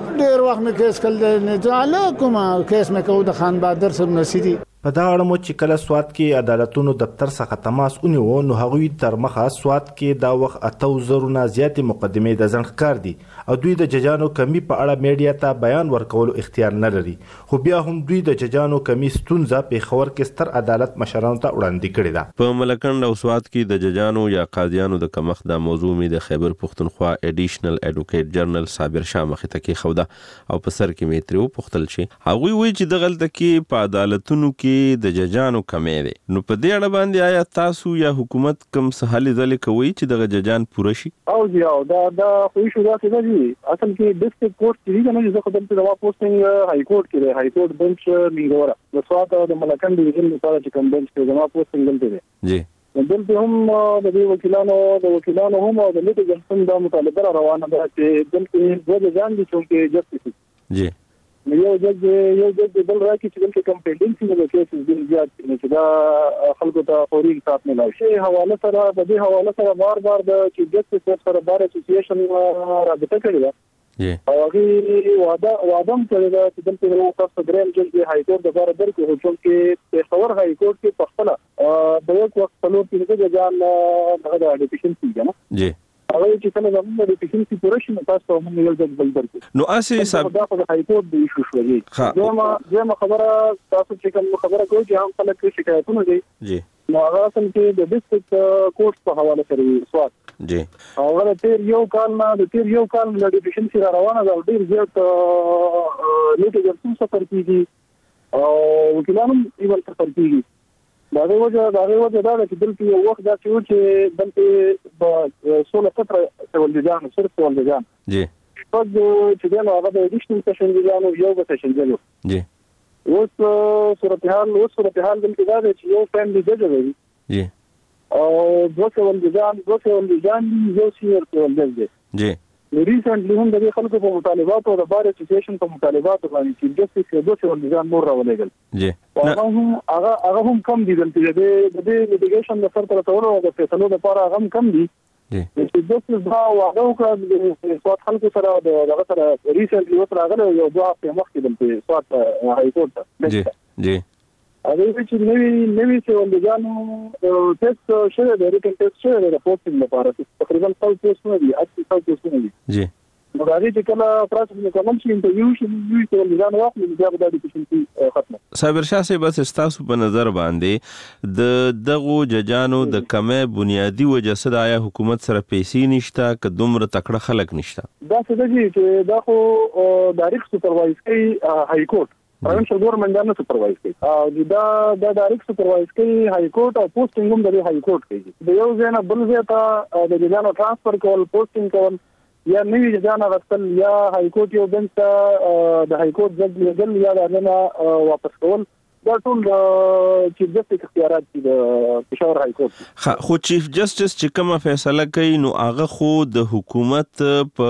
ډیر وخت نه کیس کړل نه ځاله کوم کیس مې کو د خان بهادر صاحب نصیری
په دا اړه مو چې کله سوات کې عدالتونو دفتر څخه تماس ونیو نو هغوی تر مخه سوات کې دا وخت 8000 نه زیاتې مقدمې د ځنډ دي او دوی د ججانو کمی په اړه میډیا ته بیان ورکولو اختیار نه لري خو بیا هم دوی د ججانو کمی ستونزه په خبر کې ستر عدالت مشرانو ته وړاندې کړې ده
په ملکند او سوات کې د ججانو یا قاضیانو د کمښت د موضوع می د خیبر پښتونخوا ایډیشنل ایډوکیټ جنرال صابر شاه مخې ته کې خوده او په سر کې میتریو پختل شي هغوی وایي چې د غلطه کې په عدالتونو کې د ججانو کمې دي نو په دې اړه باندې آیا تاسو یا حکومت کوم څه هلې ځلې کوي چې د ججان پوره شي
او یا دا خو شو راځي دی اصل کې ډیسټریکټ کورټ کې نه زه خدای ته د پوسټینګ های کورټ کې های کورټ بنچ میګورا د سوات او د ملکند ډیویژن لپاره چې کوم بنچ کې زما پوسټینګ دلته دی
جی
دلته هم د وکیلانو هم او د لیټیګنټ د مطالبه روانه ده چې دلته د ځان دي چې جسټیس
جی
یو جج بل راکې چې دلته کوم پینډینګ د کیسز دي زیات چې دا خلکو ته فوري انصاف نه لای شي حواله سره د دې حواله سره بار د چې جسټیس سره بار اسوسییشن رابطه کړې ده او هغه وعده کړی دا چې دلته یو تاسو دریم جج های کورټ د بار درکو چې په خبر های کورټ کې په خپل د یو وخت په لور کې د ځان د اډیکشن څنګه نه
جی
هغه چې کله زموږ د ډیفینسي پورشن تاسو هم یو ځل بل درکو
نو اسی حساب
دا په های کورټ د ایشو شوږي زما خبره تاسو چې کوم خبره کوي چې هم خلک شکایتونه دي
جی
نو هغه اصل کې د ډیسټریکټ کورټ په حواله سره سوات
جی
هغه تیر یو کال د ډیفینسي روانه ده ډیر زیات لیټیګنټ سفر کیږي او وکیلانو ایول سفر کیږي دا وجه دا چې دلته یو وخت دا چې دلته په 16 سول جان صرف سول جان
جی
په چې دا هغه د ایډیشنل سیشن جان یو به سیشن جان
جی
اوس صورتحال دلته دا چې یو فیملی جج دی
جی
او دوه سول جان یو سینیئر سول جج دی
جی
ریسنټلی هم د خلکو په مطالباتو د بار اسوسییشن په مطالباتو باندې چې جسټیس دوه سول جان نور راولېګل
جی
هغه هم کم دي دلته د لیټیګیشن د سر تر ټولو د فیصلو لپاره هغه هم کم دي چې جسټیس دا واغه وکړه د سوات خلکو سره دغه سره ریسنټلی وسره راغله یو دوه هفته مخکې دلته سوات های کورټ
جی جی
هغه چې نوی سول جانو ټیسټ شوه د ریټن ټیسټ شوه د پوسټینګ لپاره تقریبا 100 پوسټونه دي 80 پوسټونه دي
جی
نو دا چې کله پروسس مکمل شي انټرویو شي سول جان واخلي بیا به د ډیفیشنسي ختمه
صابر شاه صاحب بس تاسو په نظر باندې د دغه ججانو د کمې بنیادی وجه سره آیا حکومت سره پیسې نشته که دومره تکړه خلک نشته
دا څه دي چې دا خو ډایرکټ سپروایز کوي های کورټ پروینشل ګورنمنت دا نه سپروایز کوي او دا ډایرکټ سپروایز کوي های کورټ او پوسټینګ هم د های کورټ کوي د یو ځای نه بل ځای ته د ججانو ترانسفر کول پوسټینګ کول یا نوی ججان غوښتل یا های کورټ یو بنچ ته د های کورټ جج لیدل یا د نه واپس کول دا ټول چیف جسټیس اختیارات دي د پېښور های کورټ
خو چیف جسټیس چې کومه فیصله کوي نو هغه خو د حکومت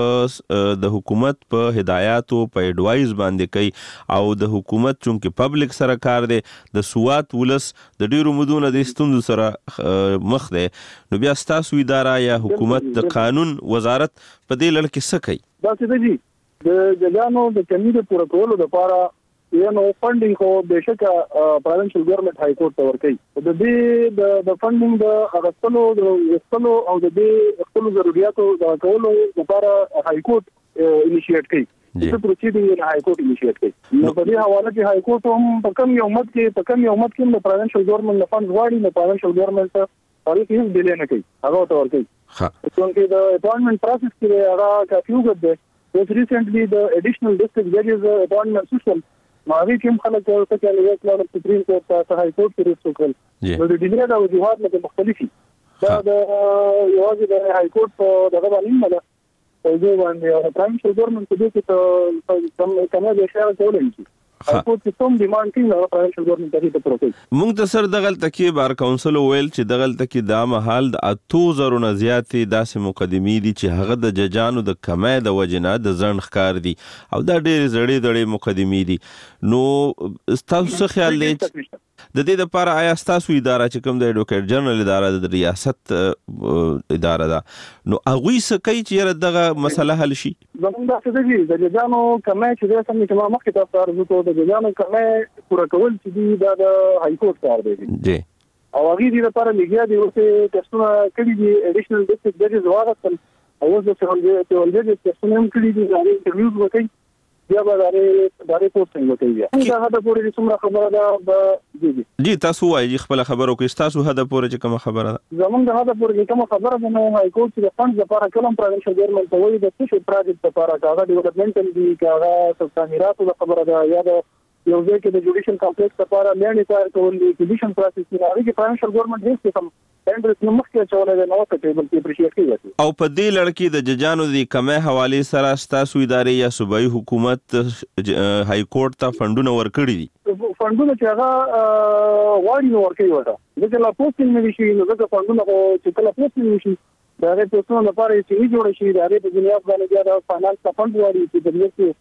په هدایاتو په اډوایز باندې کوي او د حکومت چونکه پبلک سره کار دی د سوات ولس د ډیرو مدونه د ستوندو سره مخ دی نو بیا تاسو اداره یا حکومت د قانون وزارت په دې لړ کې څه کوي
دا څه دي د ججانو د کمی د پوره کولو لپاره نو فندینګ خو بهشکه پروینشل ګورنمنت های کورټ ته ورکړي د دې د فندینګ د اغستلو او د دې خپل ضرورتو د کولو لپاره های کورټ انیشیټ کوي چې پروسیډینګ های کورټ انیشیټ کوي نو په دې حواله کې های کورټ هم په کم یو مت کې د پروینشل ګورنمنت نه فند غواړي نو پروینشل ګورنمنت هغه هیڅ ډیلی نه کوي هغه ته ورکړي څنګه د اپاینټمنٹ پروسس کې هغه کافي وګت دی اوس ریسنټلی د ایډیشنل ډیسټریکټ ججز اپاینټمنٹ سیستم ماوی کوم خلک ورته کې له کلر سپریم کورټ ته های کورټ کې رسوکل نو د ډیګری د وجوهات نه مختلفي دا د یوازې د های کورټ په دغه باندې نه ده او دوی باندې پرایمشل ګورنمنت دې کې کومه د اشاره کولای شي
مونږ ته سر دغل تکي بار کونسل ویل چې دغل تکي دا محل د 8000 نه زیاتې داسې مقدمې دي چې هغه د ججانو د کمای د وجنه د ځن ښکار دي او دا ډېر زړې مقدمې دي نو تاسو څه خیال دی د دې لپاره آیا تاسو اداره چې کوم د ایډوکیټ جنرال اداره د ریاست اداره ده نو هغه څه کوي چې دغه مسله حل شي؟
زموږ د څه د ججانو کمه چې د سم چې ما مخکې تاسو ارزو ته د ججانو کمه پوره کول چې دی د های کورټ کار دی
جی
او هغه دې لپاره لګیا دي اوسه ټیسټونه کړي دي اډیشنل ډیسټریکټ ججز واغستل او اوس د ټول ججز ټیسټونه هم کړي دي دا انټرویوز وکړي بیا به داري پوسټینګ وکړي دا هدا پورې څومره خبره ده
جی تاسو وایي خپل خبرو کې تاسو هدا پورې چې کوم خبره ده
زمونږ د هدا پورې کوم خبره ده نو های کورټ چې د فند لپاره کلم پروینشل ګورنمنت ته وایي د څه پروجیکټ لپاره کاغه ډیولپمنټل دي کاغه تعمیراتو خبره ده یا د یو ځای کې د جوډیشل کمپلیکس لپاره لېنې کار کول دي جوډیشل پروسس نه هغه کې پروینشل ګورنمنت هیڅ کوم ټینډرز نه مخکې چولې نه وکړي بلکې اپریشیټ کوي
او په دې لړ کې د ججانو د کمه حواله سره تاسو ادارې یا صوبایي حکومت های کورټ ته فندونه ورکړي دي
فندونه چې هغه واړی نو ورکړي وته دغه لا پوسټینګ نه شي نو دغه فندونه چې کله پوسټینګ نشي دا غي پوسټونه لپاره چې جوړ شي دا غي په دنیا باندې دا فاینانس فند وایي چې د دې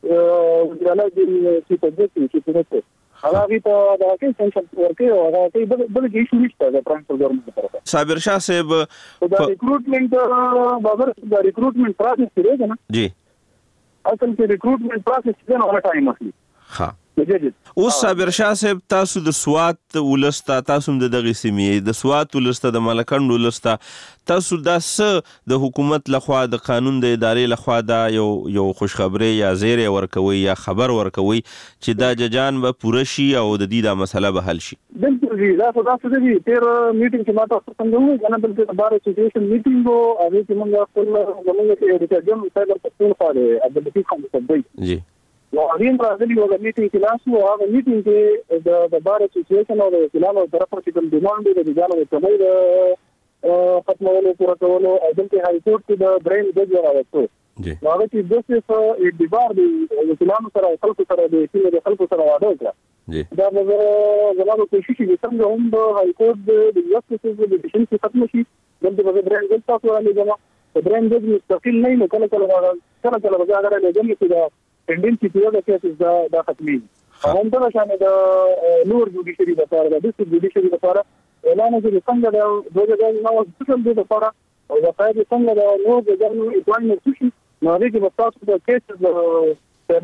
وزارت د چې په دې کې چې څه هغه ته دا کې سنشن ورکړي او هغه کې بل کې شو نشته د پرنسپل ګورنمنت طرفه
صابر شاه صاحب
دا ریکروټمنټ بابر دا ریکروټمنټ پروسس دی نه
جی
اصل کې ریکروټمنټ پروسس دی نو ټایم اخلي
ها اوس صابر شاه صاحب تاسو د سوات ولستا تاسو د دغه سیمې د سوات ولستا د ملکند ولستا تاسو د حکومت لخوا د قانون د ادارې لخوا دا یو خوشخبری یا زیری ورکوي یا خبر ورکوي چې دا ججان به پوره شي او د دې د مسله به حل شي
بالکل دا څه دی تیر میټینګ کې ما تاسو څنګه کنه بلکې بار اسوسییشن میټینګ او هغه چې موږ خپل زموږ کې ایډیټر جنرال سایبر پښتون خاله عبد اللطیف خان صدیق جی نو هغه راځي یو میټینګ کې لاسو هغه میټینګ کې د بار اسوسییشن او د اسلام او طرف څخه کوم ډیماند دی د جانو ته د ختمولو پوره کولو او دلته های کورټ کې د برین د راوستو هغه چې د څه ډیبار دی اسلام سره خلکو سره د سیمې د خلکو سره واده وکړه دا زموږ کوشش دي څنګه هم د های کورټ د جسټس د ډیسیژن کې ختم شي دلته به برین د تاسو باندې جمع برین د مستقل نه نو کله به هغه لګنې چې دا ټینډنسي په یوه کې دا ختمي هم دا شان د نور جوډیشري لپاره د ډیسټریکټ جوډیشري لپاره اعلان چې څنګه د دوه نو سیستم د لپاره او دا پای څنګه د نور د ځانو اپوینټمنټ شي نو هغه کې تاسو د کیس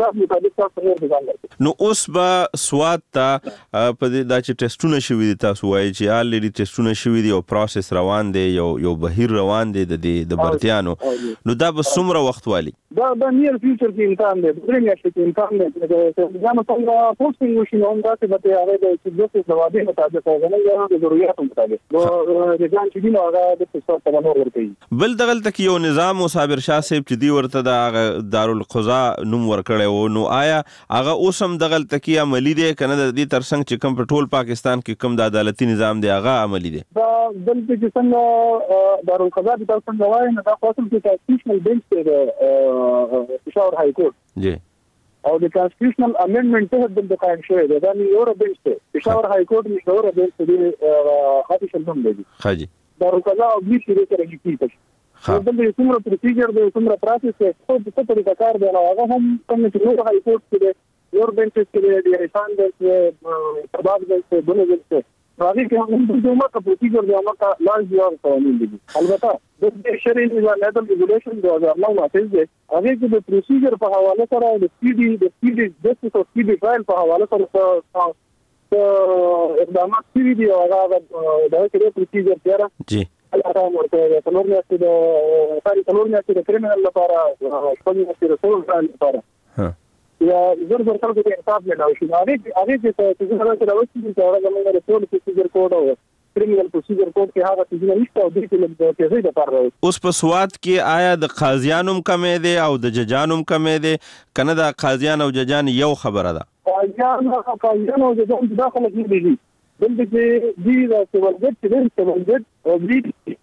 نو اوس به سوات ته په دې دا چې ټیسټونه شوي دي تاسو وایي چې الریډي ټیسټونه شوي دي او پروسس روان دی یو بهیر روان دی د برتیانو نو دا به څومره وخت والی
دا نیر فیوچر کې امکان دی درې میاشتې کې امکان دی چې ځانو څنګه پوسټینګ وشي نو دا چې به هغه د چې د واده مطابق هغه نه د ضرورت مطابق نو د ځان چې نو هغه د څه په نور ورته
بل دغه تک یو نظام او صابر شاه صاحب چې دی ورته د دارالقضا نوم ورکړی نو آیا هغه اوسم دغه تکي عملی دی کنه د دې ترڅنګ چې کوم په ټول پاکستان کې کوم د عدالتي نظام دی هغه عملی دی
دا دلته چې څنګه دارالقضا د تاسو څنګه وایي نه دا خاصه چې کانستیټیوشنل بنچ دی پېښور های کورټ
جی
او د کانستیټیوشنل امندمنت ته د قائم شوی دی دا یو بنچ دی پېښور های کورټ نه یو بنچ دی خاصه شلون دی
خاجي
دارالقضا او بلی سره کېږي د څومره پروسیجر د څومره پروسس په څه طریقه کار دی هغه هم څنګه چې نور های کورټ کې یور بنچز کې دی ریسان د تباب د بنو د راځي چې هم د عمر پروسیجر دی هغه لاس دی او قوانین دي البته د شرعي نظام د ریګولیشن 2009 نافذ دی هغه کې د پروسیجر په حواله سره د سپیډي جسټس او سپیډي ټرایل په حواله سره اقدامات کړي دي او هغه د هغې پروسیجر تیاره
جی
الان ورته څلور میاشتې د کریمینل لپاره شپږ میاشتې د سول ټرایل لپاره یا زر خلکو ته انصاف ملاوي شي هغه چې څنګه راوځي چې هغه زموږ د ټول پروسیجر کوډ او کریمینل پروسیجر کوډ کې هغه څه نشته او د دې په ځای د لپاره
اوس په سوات کې آیا د قاضیانوم کمې دي او د ججانوم کمې دي کنه د قاضیان او ججان یو خبره ده
قاضیان او ججان داخله کې دي دلته چې دی د سیول جج چې دی سیول جج او دی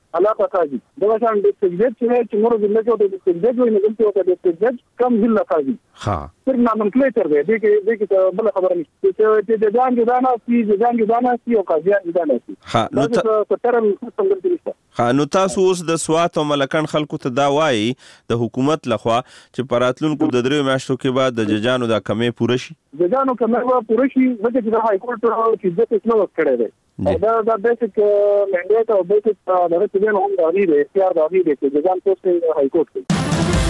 علاقه قاضي دا شان د سجدت چې موږ د لګو د سجدت ویني د سجدت کم ضلع قاضي
ها
پر نامنکلیچر دی دغه بل خبره نشته چې د ځان جدانه سي او قاضیان جدانه سي
ها نو
ترم سیستم نشته.
ها نو تاسو اوس د سوات او ملکن خلکو ته دا وایي د حکومت لخوا چې پراتلونکو د درې میاشتو کې بعد د ججانو دا کمې پوره شي.
ججانو کمې پوره شي ځکه چې د های کورټ چې د څه نو کړی دی دا بیسیک منډیټ او بیسیک د رسېدنې هم د اړې اختیار د اړې چې ججان پوسټینګ های کورټ کوي.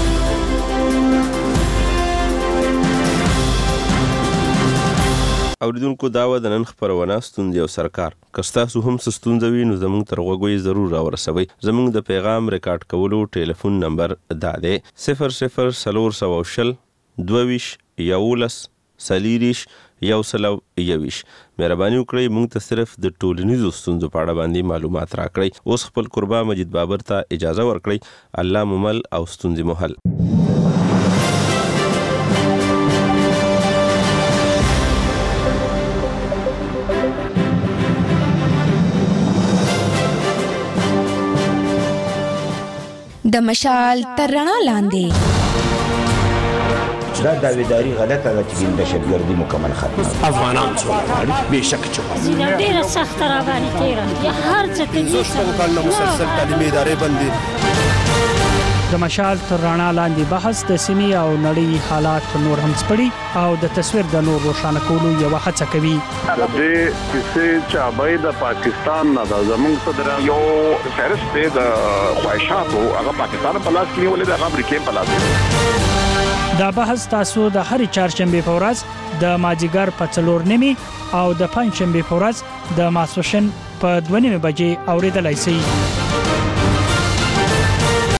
اوریدونکو دا و د نن خبرونه ستوندې او سرکار کستاسو هم ستوندوي نو زموږ تر غوږی ضرور راورسوي. زموږ د پیغام ریکارډ کولو ټلیفون نمبر دا دی 0040 22 11 سلیریش 121. مهرباني وکړئ موږ ته صرف د ټولنیزو ستونزو په اړه باندې معلومات راکړئ. اوس خپل قربا مجید بابر ته اجازه ورکړئ. الله ممل او ستونزې محل.
د مشال تر رڼا لاندې
دا داویداری غلطه ده چې د دهشتګردي مکمل ختمه
افغانان څومره بهشکه چې
ډیره سخت را باندې تیره هر څه ته
زوشتو کال مسلسل تعلیمي ادارې بندي
د مشال تر رڼا لاندې بحث د سیمې او نړۍ حالات نور هم سپړي او د تصویر د نور روښانه کولو یو هڅه کوي.
د دې کیسې چې د پاکستان نه د زموږ صدر یو فهرست دی د خواهشاتو هغه پاکستان په لاس کې نیولې د امریکا په لاس کې.
دا بحث تاسو د هرې چهارشنبه په ورځ د مازیګر په 4:30 او د پنځشنبه په ورځ د ماسپښین په 2:30 بجې اوریدلای شئ.